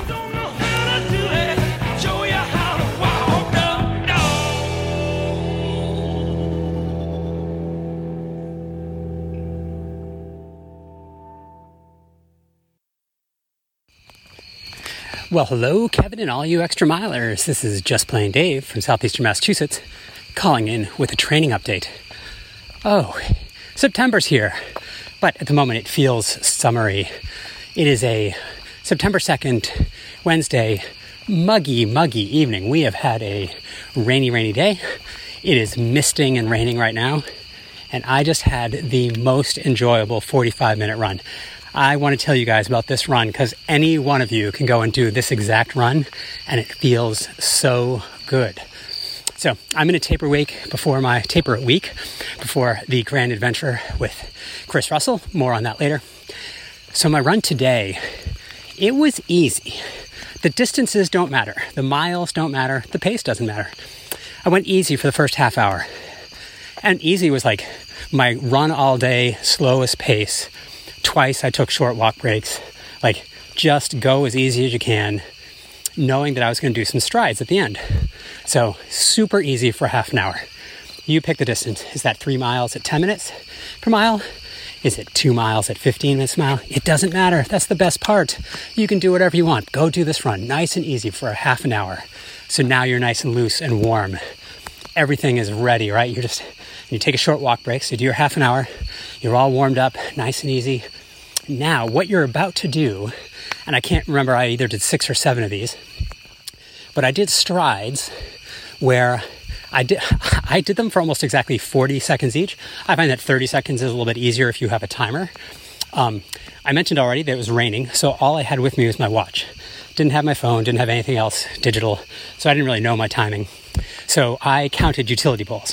Well, hello, Kevin and all you extra milers. This is Just Plain Dave from Southeastern Massachusetts, calling in with a training update. Oh, September's here, but at the moment it feels summery. It is a September 2nd, Wednesday, muggy evening. We have had a rainy day. It is misting and raining right now, and I just had the most enjoyable 45-minute run. I want to tell you guys about this run because any one of you can go and do this exact run and it feels so good. So I'm in a taper week before the grand adventure with Chris Russell. More on that later. So my run today, it was easy. The distances don't matter. The miles don't matter. The pace doesn't matter. I went easy for the first half hour. And easy was like my run all day, slowest pace. Twice I took short walk breaks, like just go as easy as you can, knowing that I was going to do some strides at the end. So super easy for half an hour. You pick the distance. Is that 3 miles at 10 minutes per mile? Is it 2 miles at 15 minutes a mile? It doesn't matter. That's the best part. You can do whatever you want. Go do this run nice and easy for a half an hour. So now you're nice and loose and warm. Everything is ready, right? You take a short walk break, so you do your half an hour. You're all warmed up, nice and easy. Now, what you're about to do, and I can't remember, I either did 6 or 7 of these, but I did strides where I did them for almost exactly 40 seconds each. I find that 30 seconds is a little bit easier if you have a timer. I I mentioned already that it was raining, so all I had with me was my watch. Didn't have my phone, didn't have anything else digital, so I didn't really know my timing. So I counted utility poles.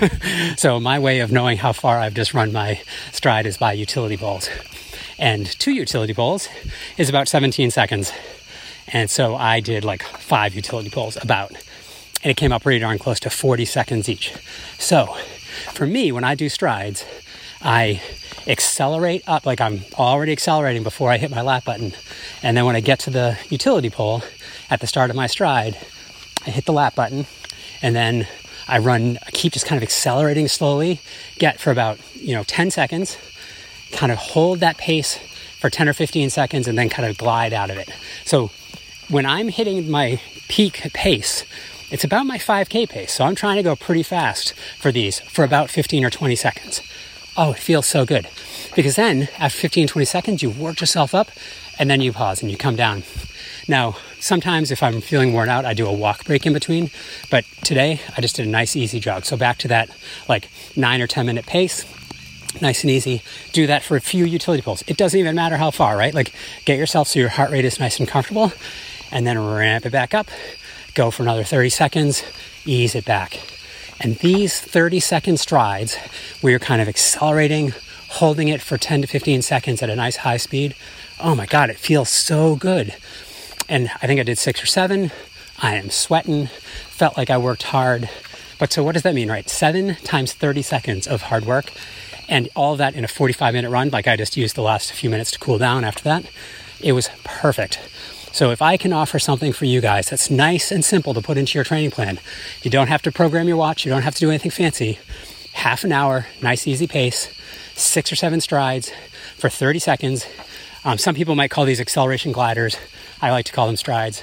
So my way of knowing how far I've just run my stride is by utility poles. And 2 utility poles is about 17 seconds. And so I did like 5 utility poles about. And it came up pretty darn close to 40 seconds each. So for me, when I do strides, I accelerate up, like I'm already accelerating before I hit my lap button. And then when I get to the utility pole at the start of my stride, I hit the lap button, and then I keep just kind of accelerating slowly, get for about, 10 seconds, kind of hold that pace for 10 or 15 seconds, and then kind of glide out of it. So when I'm hitting my peak pace, it's about my 5K pace. So I'm trying to go pretty fast for these for about 15 or 20 seconds. Oh, it feels so good. Because then after 15, 20 seconds, you work yourself up and then you pause and you come down. Now, sometimes if I'm feeling worn out, I do a walk break in between. But today I just did a nice easy jog. So back to that like 9 or 10 minute pace, nice and easy. Do that for a few utility poles. It doesn't even matter how far, right? Like get yourself so your heart rate is nice and comfortable and then ramp it back up. Go for another 30 seconds, ease it back. And these 30-second strides, where you're kind of accelerating, holding it for 10 to 15 seconds at a nice high speed, oh my God, it feels so good. And I think I did 6 or 7. I am sweating, felt like I worked hard. But so what does that mean, right? 7 times 30 seconds of hard work, and all of that in a 45-minute run, like I just used the last few minutes to cool down after that. It was perfect. So if I can offer something for you guys that's nice and simple to put into your training plan, you don't have to program your watch, you don't have to do anything fancy, half an hour, nice easy pace, 6 or 7 strides for 30 seconds. Some people might call these acceleration gliders. I like to call them strides.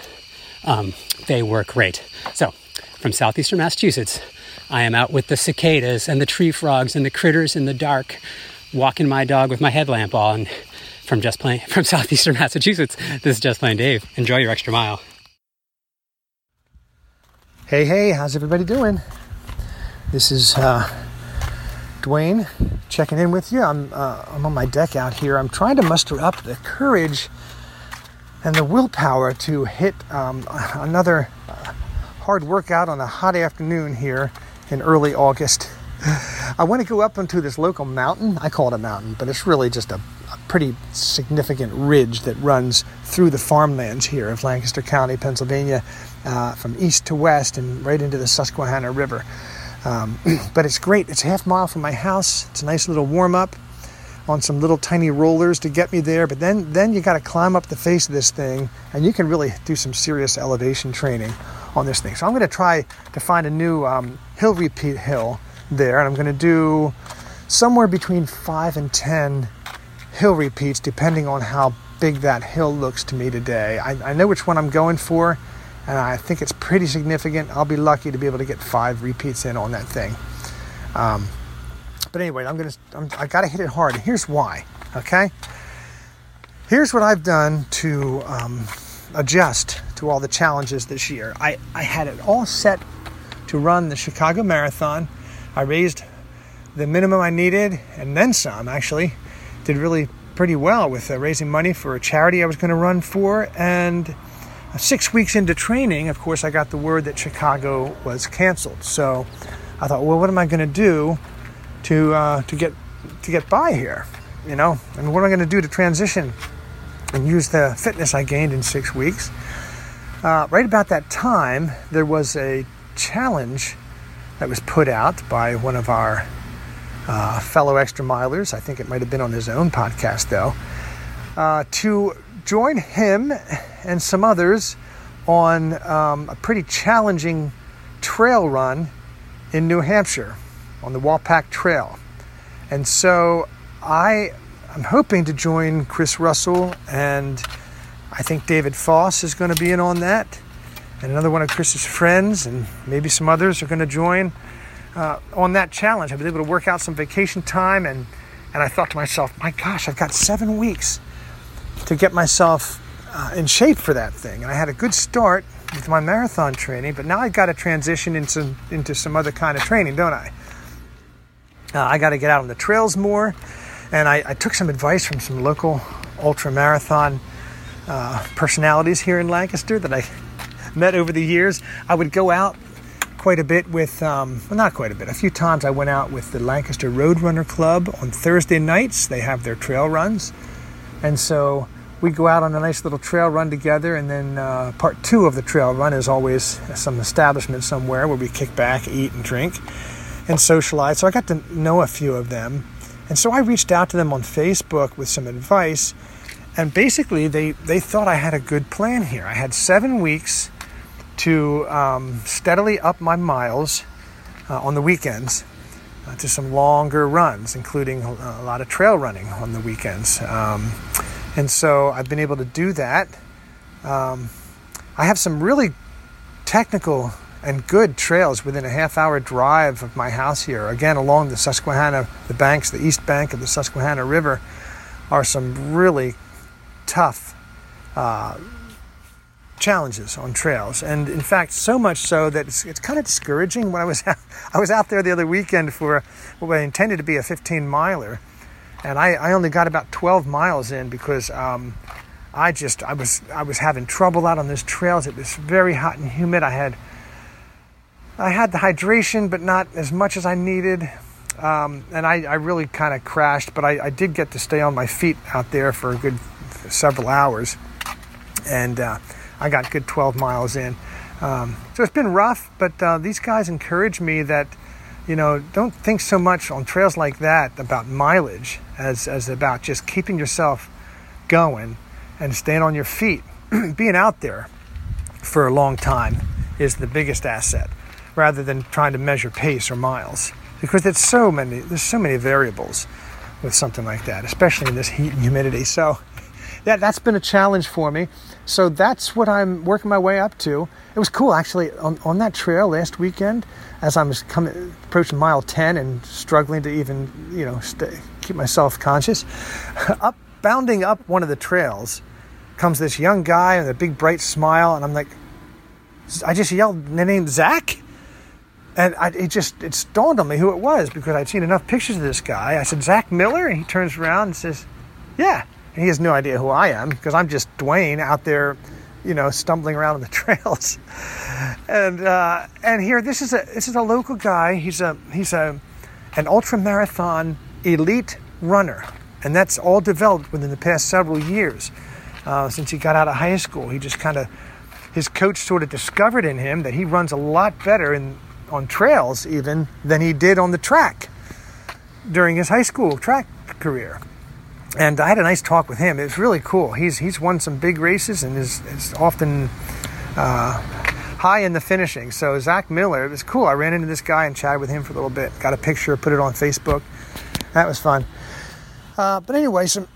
They work great. So from southeastern Massachusetts, I am out with the cicadas and the tree frogs and the critters in the dark, walking my dog with my headlamp on. From southeastern Massachusetts, this is Just Plain Dave. Enjoy your extra mile. Hey, how's everybody doing? This is Dwayne checking in with you. I'm on my deck out here. I'm trying to muster up the courage and the willpower to hit another hard workout on a hot afternoon here in early August. I want to go up onto this local mountain. I call it a mountain, but it's really just a pretty significant ridge that runs through the farmlands here of Lancaster County, Pennsylvania, from east to west and right into the Susquehanna River. But it's great. It's a half mile from my house. It's a nice little warm-up on some little tiny rollers to get me there. But then you got to climb up the face of this thing, and you can really do some serious elevation training on this thing. So I'm going to try to find a new hill repeat hill there, and I'm going to do somewhere between 5 and 10 hill repeats depending on how big that hill looks to me today. I know which one I'm going for, and I think it's pretty significant. I'll be lucky to be able to get 5 repeats in on that thing. But anyway, I got to hit it hard. And here's why. Okay. Here's what I've done to adjust to all the challenges this year. I had it all set to run the Chicago Marathon. I raised the minimum I needed and then some, actually. Did really pretty well with raising money for a charity I was going to run for. And 6 weeks into training, of course, I got the word that Chicago was canceled. So I thought, well, what am I going to do to get by here? You know, and what am I going to do to transition and use the fitness I gained in 6 weeks? Right about that time, there was a challenge that was put out by one of our fellow extra milers. I think it might have been on his own podcast, though, to join him and some others on a pretty challenging trail run in New Hampshire on the Walpack Trail. And so I'm hoping to join Chris Russell, and I think David Foss is going to be in on that, and another one of Chris's friends, and maybe some others are going to join on that challenge. I was able to work out some vacation time, and I thought to myself, my gosh, I've got 7 weeks to get myself in shape for that thing. And I had a good start with my marathon training, but now I've got to transition into some other kind of training, don't I? I got to get out on the trails more, and I took some advice from some local ultra marathon personalities here in Lancaster that I met over the years. I would go out quite a bit with, not quite a bit, a few times I went out with the Lancaster Roadrunner Club on Thursday nights. They have their trail runs. And so we go out on a nice little trail run together, and then part 2 of the trail run is always some establishment somewhere where we kick back, eat and drink and socialize. So I got to know a few of them. And so I reached out to them on Facebook with some advice, and basically they thought I had a good plan here. I had 7 weeks to steadily up my miles on the weekends to some longer runs, including a lot of trail running on the weekends. And so I've been able to do that. I have some really technical and good trails within a half-hour drive of my house here. Again, along the Susquehanna, the east bank of the Susquehanna River, are some really tough challenges on trails. And in fact, so much so that it's kind of discouraging. When I was out there the other weekend for what I intended to be a 15-miler, and I only got about 12 miles in because I was having trouble out on those trails. It was very hot and humid. I had the hydration, but not as much as I needed. And I really kind of crashed, but I did get to stay on my feet out there for a good several hours. And I got good 12 miles in. So it's been rough, but these guys encourage me that, don't think so much on trails like that about mileage as about just keeping yourself going and staying on your feet. Being out there for a long time is the biggest asset, rather than trying to measure pace or miles, because there's so many variables with something like that, especially in this heat and humidity. So that's been a challenge for me. So that's what I'm working my way up to. It was cool, actually, on that trail last weekend, as I was approaching mile 10 and struggling to even, keep myself conscious. Bounding up one of the trails comes this young guy with a big bright smile, and I'm like, I just yelled the name Zach, and it dawned on me who it was, because I'd seen enough pictures of this guy. I said, Zach Miller? And he turns around and says, yeah. And he has no idea who I am, because I'm just Dwayne out there, stumbling around on the trails. And here, this is a local guy. He's an ultra marathon elite runner, and that's all developed within the past several years. Since he got out of high school, he just his coach sort of discovered in him that he runs a lot better on trails even than he did on the track during his high school track career. And I had a nice talk with him. It was really cool. He's won some big races and is often high in the finishing. So Zach Miller, it was cool. I ran into this guy and chatted with him for a little bit. Got a picture, put it on Facebook. That was fun. But anyway, so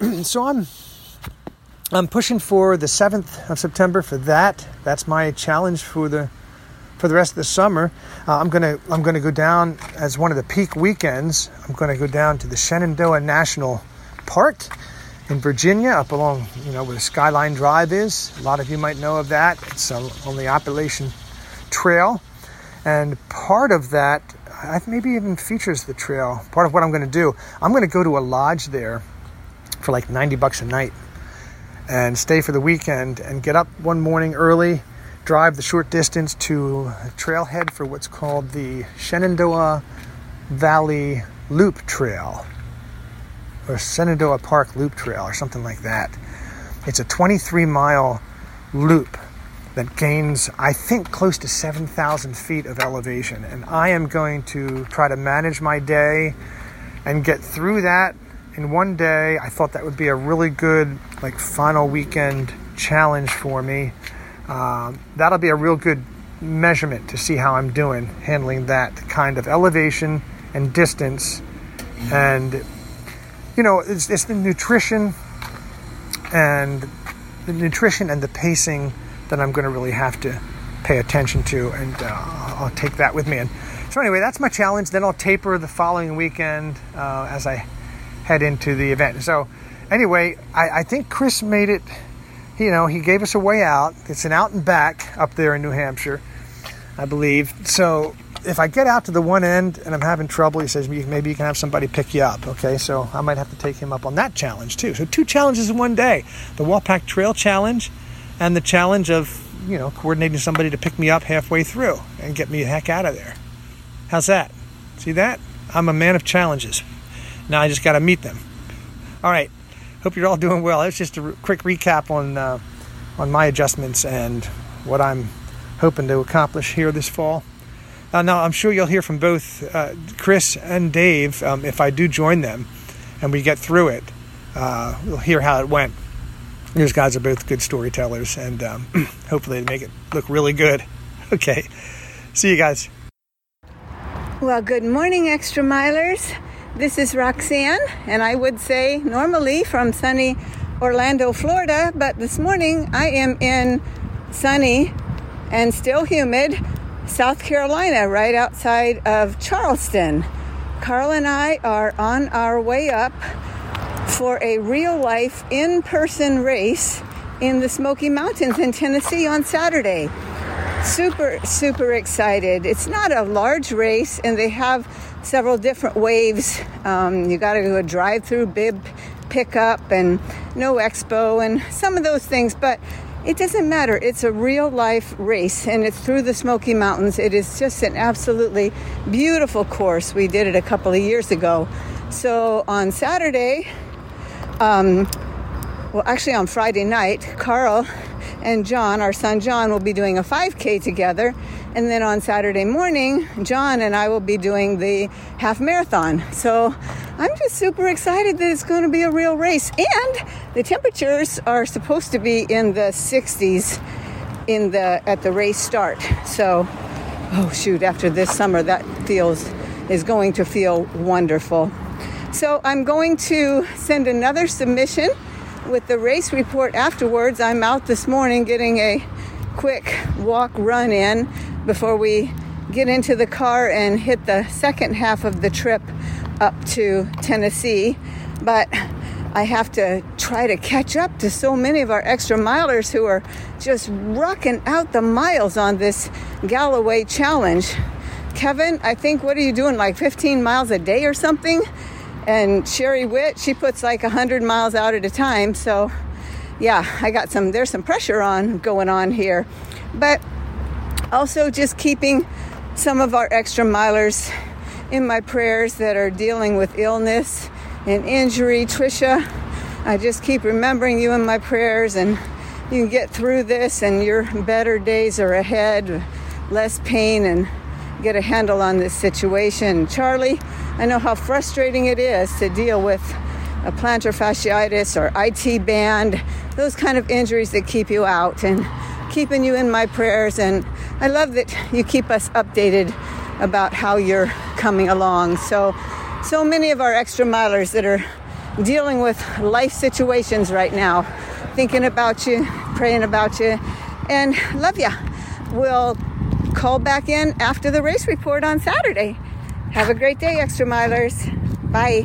I'm pushing for the 7th of September for that. That's my challenge for the rest of the summer. I'm gonna go down as one of the peak weekends. I'm gonna go down to the Shenandoah National Park in Virginia, up along where the Skyline Drive is. A lot of you might know of that. It's on the Appalachian Trail, and part of that maybe even features the trail. Part of what I'm going to do, I'm going to go to a lodge there for like $90 a night and stay for the weekend, and get up one morning early, drive the short distance to a trailhead for what's called the Shenandoah Valley Loop Trail, or Shenandoah Park Loop Trail, or something like that. It's a 23-mile loop that gains, I think, close to 7,000 feet of elevation. And I am going to try to manage my day and get through that in one day. I thought that would be a really good, final weekend challenge for me. That'll be a real good measurement to see how I'm doing handling that kind of elevation and distance. And it's the nutrition and the pacing that I'm going to really have to pay attention to, and I'll take that with me. And so anyway, that's my challenge. Then I'll taper the following weekend as I head into the event. So anyway, I think Chris made it. He gave us a way out. It's an out and back up there in New Hampshire, I believe. So if I get out to the one end and I'm having trouble, he says, maybe you can have somebody pick you up. Okay, so I might have to take him up on that challenge too. So 2 challenges in one day: the Walpack Trail Challenge and the challenge of, coordinating somebody to pick me up halfway through and get me the heck out of there. How's that? See that? I'm a man of challenges. Now I just got to meet them. All right. Hope you're all doing well. It's just a quick recap on my adjustments and what I'm hoping to accomplish here this fall. Now, I'm sure you'll hear from both Chris and Dave if I do join them and we get through it. We'll hear how it went. These guys are both good storytellers, and hopefully they make it look really good. Okay. See you guys. Well, good morning, Extra Milers. This is Roxanne, and I would say normally from sunny Orlando, Florida, but this morning I am in sunny and still humid South Carolina, right outside of Charleston. Carl and I are on our way up for a real-life, in-person race in the Smoky Mountains in Tennessee on Saturday. Super, super excited. It's not a large race, and they have several different waves. You got to do a drive-through bib pickup and no expo and some of those things, but it doesn't matter. It's a real-life race, and it's through the Smoky Mountains. It is just an absolutely beautiful course. We did it a couple of years ago. So on Saturday, actually on Friday night, Carl and John, our son John, will be doing a 5K together. And then on Saturday morning, John and I will be doing the half marathon. So I'm just super excited that it's going to be a real race. And the temperatures are supposed to be in the 60s at the race start. So, after this summer, that is going to feel wonderful. So I'm going to send another submission with the race report afterwards. I'm out this morning getting a quick run in before we get into the car and hit the second half of the trip up to Tennessee. But I have to try to catch up to so many of our extra milers who are just rocking out the miles on this Galloway challenge. Kevin, I think, what are you doing, like 15 miles a day or something? And Sherry Witt, she puts like 100 miles out at a time. So yeah, there's some pressure going on here. But also just keeping some of our extra milers in my prayers that are dealing with illness and injury. Trisha, I just keep remembering you in my prayers, and you can get through this and your better days are ahead, less pain, and get a handle on this situation. Charlie, I know how frustrating it is to deal with a plantar fasciitis or IT band, those kind of injuries that keep you out, and keeping you in my prayers. And I love that you keep us updated about how you're coming along. So many of our extra milers that are dealing with life situations right now, thinking about you, praying about you, and love you. We'll call back in after the race report on Saturday. Have a great day, extra milers. Bye.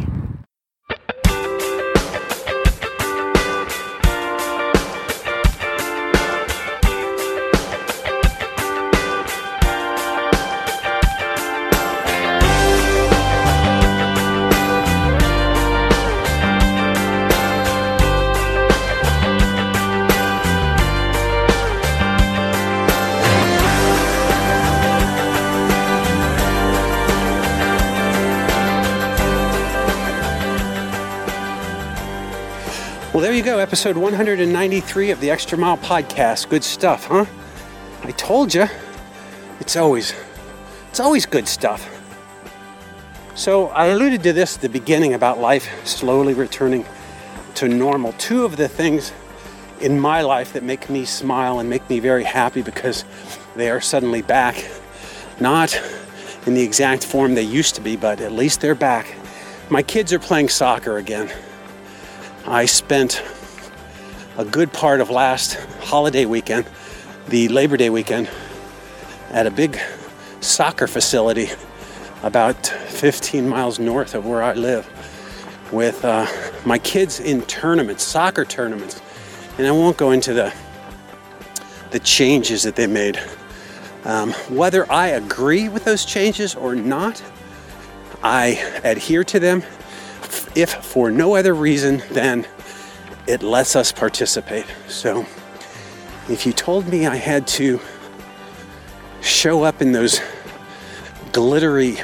Well, there you go, episode 193 of the Extra Mile Podcast. Good stuff, huh? I told you, it's always good stuff. So I alluded to this at the beginning about life slowly returning to normal. 2 of the things in my life that make me smile and make me very happy because they are suddenly back. Not in the exact form they used to be, but at least they're back. My kids are playing soccer again. I spent a good part of last holiday weekend, the Labor Day weekend, at a big soccer facility about 15 miles north of where I live with my kids in tournaments, soccer tournaments. And I won't go into the changes that they made Whether I agree with those changes or not, I adhere to them, if for no other reason than it lets us participate. So if you told me I had to show up in those glittery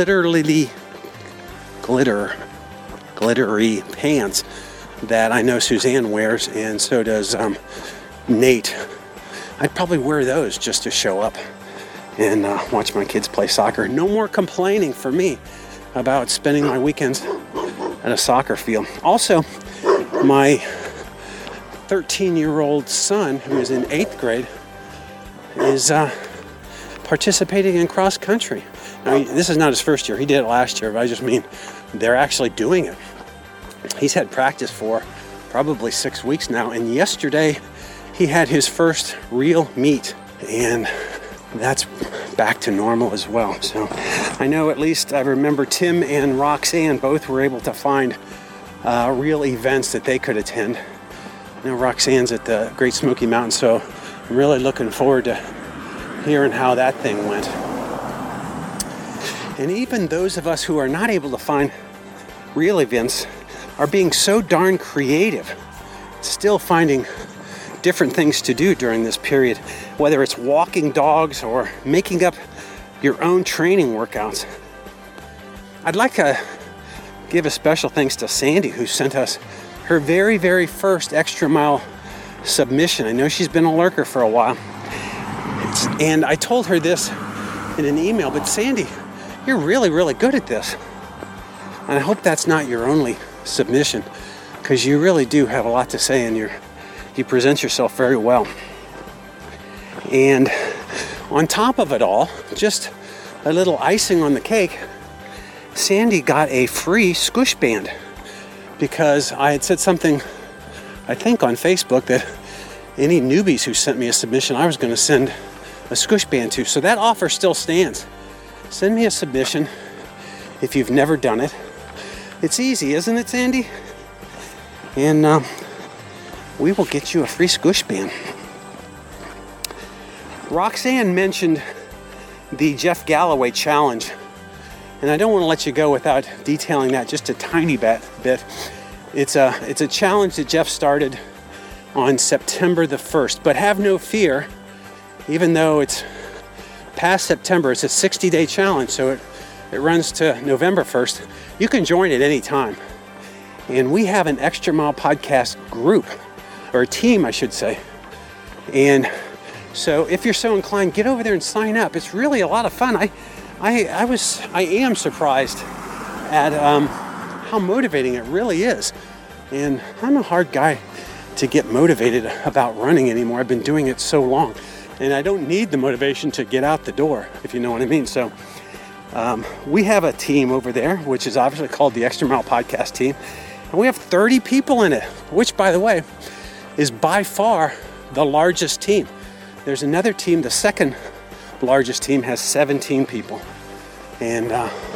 pants that I know Suzanne wears, and so does Nate, I'd probably wear those just to show up and watch my kids play soccer. No more complaining for me about spending my weekends at a soccer field. Also, my 13-year-old son, who is in 8th grade, is participating in cross country. Now, this is not his first year. He did it last year, but I just mean they're actually doing it. He's had practice for probably 6 weeks now, and yesterday he had his first real meet, and that's back to normal as well. So I know, at least I remember Tim and Roxanne both were able to find real events that they could attend. I know Roxanne's at the Great Smoky Mountains, so I'm really looking forward to hearing how that thing went. And even those of us who are not able to find real events are being so darn creative, still finding different things to do during this period, whether it's walking dogs or making up your own training workouts. I'd like to give a special thanks to Sandy, who sent us her very, very first Extra Mile submission. I know she's been a lurker for a while, and I told her this in an email, but Sandy, you're really, really good at this. And I hope that's not your only submission, because you really do have a lot to say, and you present yourself very well. And on top of it all, just a little icing on the cake, Sandy got a free Squish Band, because I had said something, I think on Facebook, that any newbies who sent me a submission, I was going to send a Squish Band to. So that offer still stands. Send me a submission if you've never done it. It's easy, isn't it, Sandy? And we will get you a free Squish Band. Roxanne mentioned the Jeff Galloway challenge, and I don't want to let you go without detailing that just a tiny bit. It's a challenge that Jeff started on September the 1st, but have no fear, even though it's past September, it's a 60-day challenge, so it runs to November 1st. You can join at any time. And we have an Extra Mile podcast group, or a team, I should say. And so if you're so inclined, get over there and sign up. It's really a lot of fun. I am surprised at how motivating it really is. And I'm a hard guy to get motivated about running anymore. I've been doing it so long, and I don't need the motivation to get out the door, if you know what I mean. So we have a team over there, which is obviously called the Extra Mile Podcast Team. And we have 30 people in it, which, by the way, is by far the largest team. There's another team, the second largest team, has 17 people. And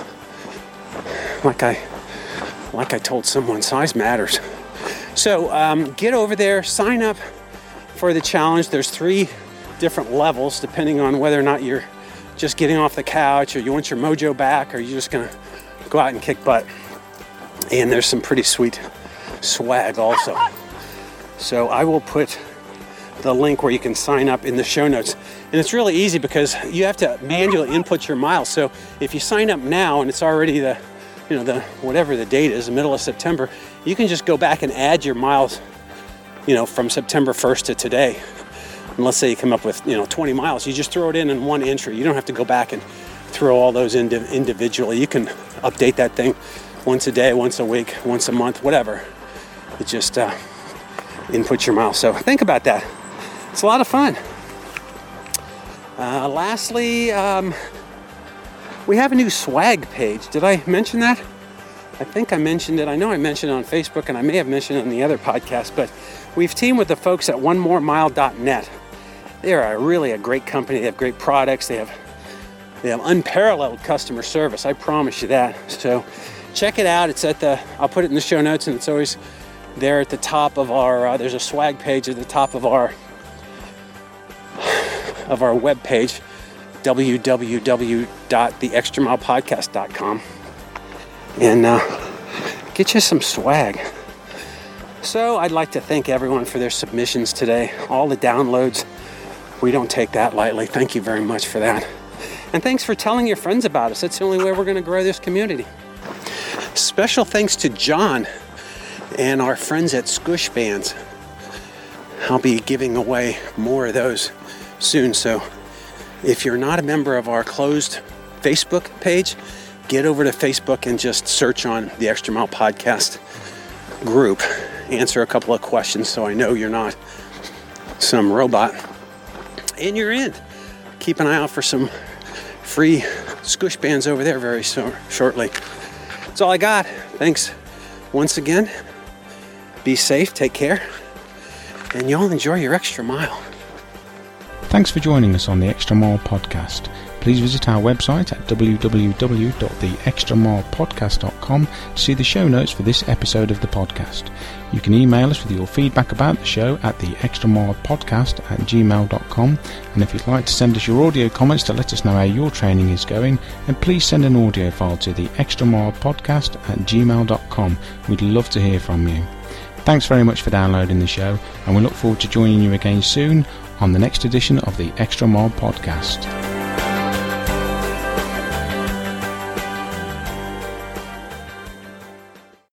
like I told someone, size matters. So get over there, sign up for the challenge. There's 3 different levels depending on whether or not you're just getting off the couch, or you want your mojo back, or you're just gonna go out and kick butt. And there's some pretty sweet swag also. So I will put the link where you can sign up in the show notes. And it's really easy because you have to manually input your miles. So if you sign up now and it's already the whatever the date is, the middle of September, you can just go back and add your miles, from September 1st to today. And let's say you come up with, 20 miles. You just throw it in one entry. You don't have to go back and throw all those individually. You can update that thing once a day, once a week, once a month, whatever. It just input your miles. So think about that. It's a lot of fun. Lastly, we have a new swag page. Did I mention that? I think I mentioned it. I know I mentioned it on Facebook, and I may have mentioned it on the other podcast, but we've teamed with the folks at onemoremile.net. They are really a great company. They have great products. They have unparalleled customer service. I promise you that. So check it out. It's I'll put it in the show notes, and it's always there at the top of our, there's a swag page at the top of our web page. www.theextramilepodcast.com and get you some swag. So I'd like to thank everyone for their submissions today, all the downloads. We don't take that lightly. Thank you very much for that. And thanks for telling your friends about us. That's the only way we're going to grow this community. Special thanks to John and our friends at Skush Bands. I'll be giving away more of those soon. So if you're not a member of our closed Facebook page, get over to Facebook and just search on the Extra Mile Podcast group. Answer a couple of questions so I know you're not some robot. And you're in. Keep an eye out for some free Skush Bands over there very shortly. That's all I got. Thanks once again. Be safe, take care, and y'all enjoy your extra mile. Thanks for joining us on the Extra Mile Podcast. Please visit our website at www.theextramilepodcast.com to see the show notes for this episode of the podcast. You can email us with your feedback about the show at theextramilepodcast@gmail.com, and if you'd like to send us your audio comments to let us know how your training is going, then please send an audio file to theextramilepodcast@gmail.com. We'd love to hear from you. Thanks very much for downloading the show, and we look forward to joining you again soon on the next edition of the Extra Mile Podcast.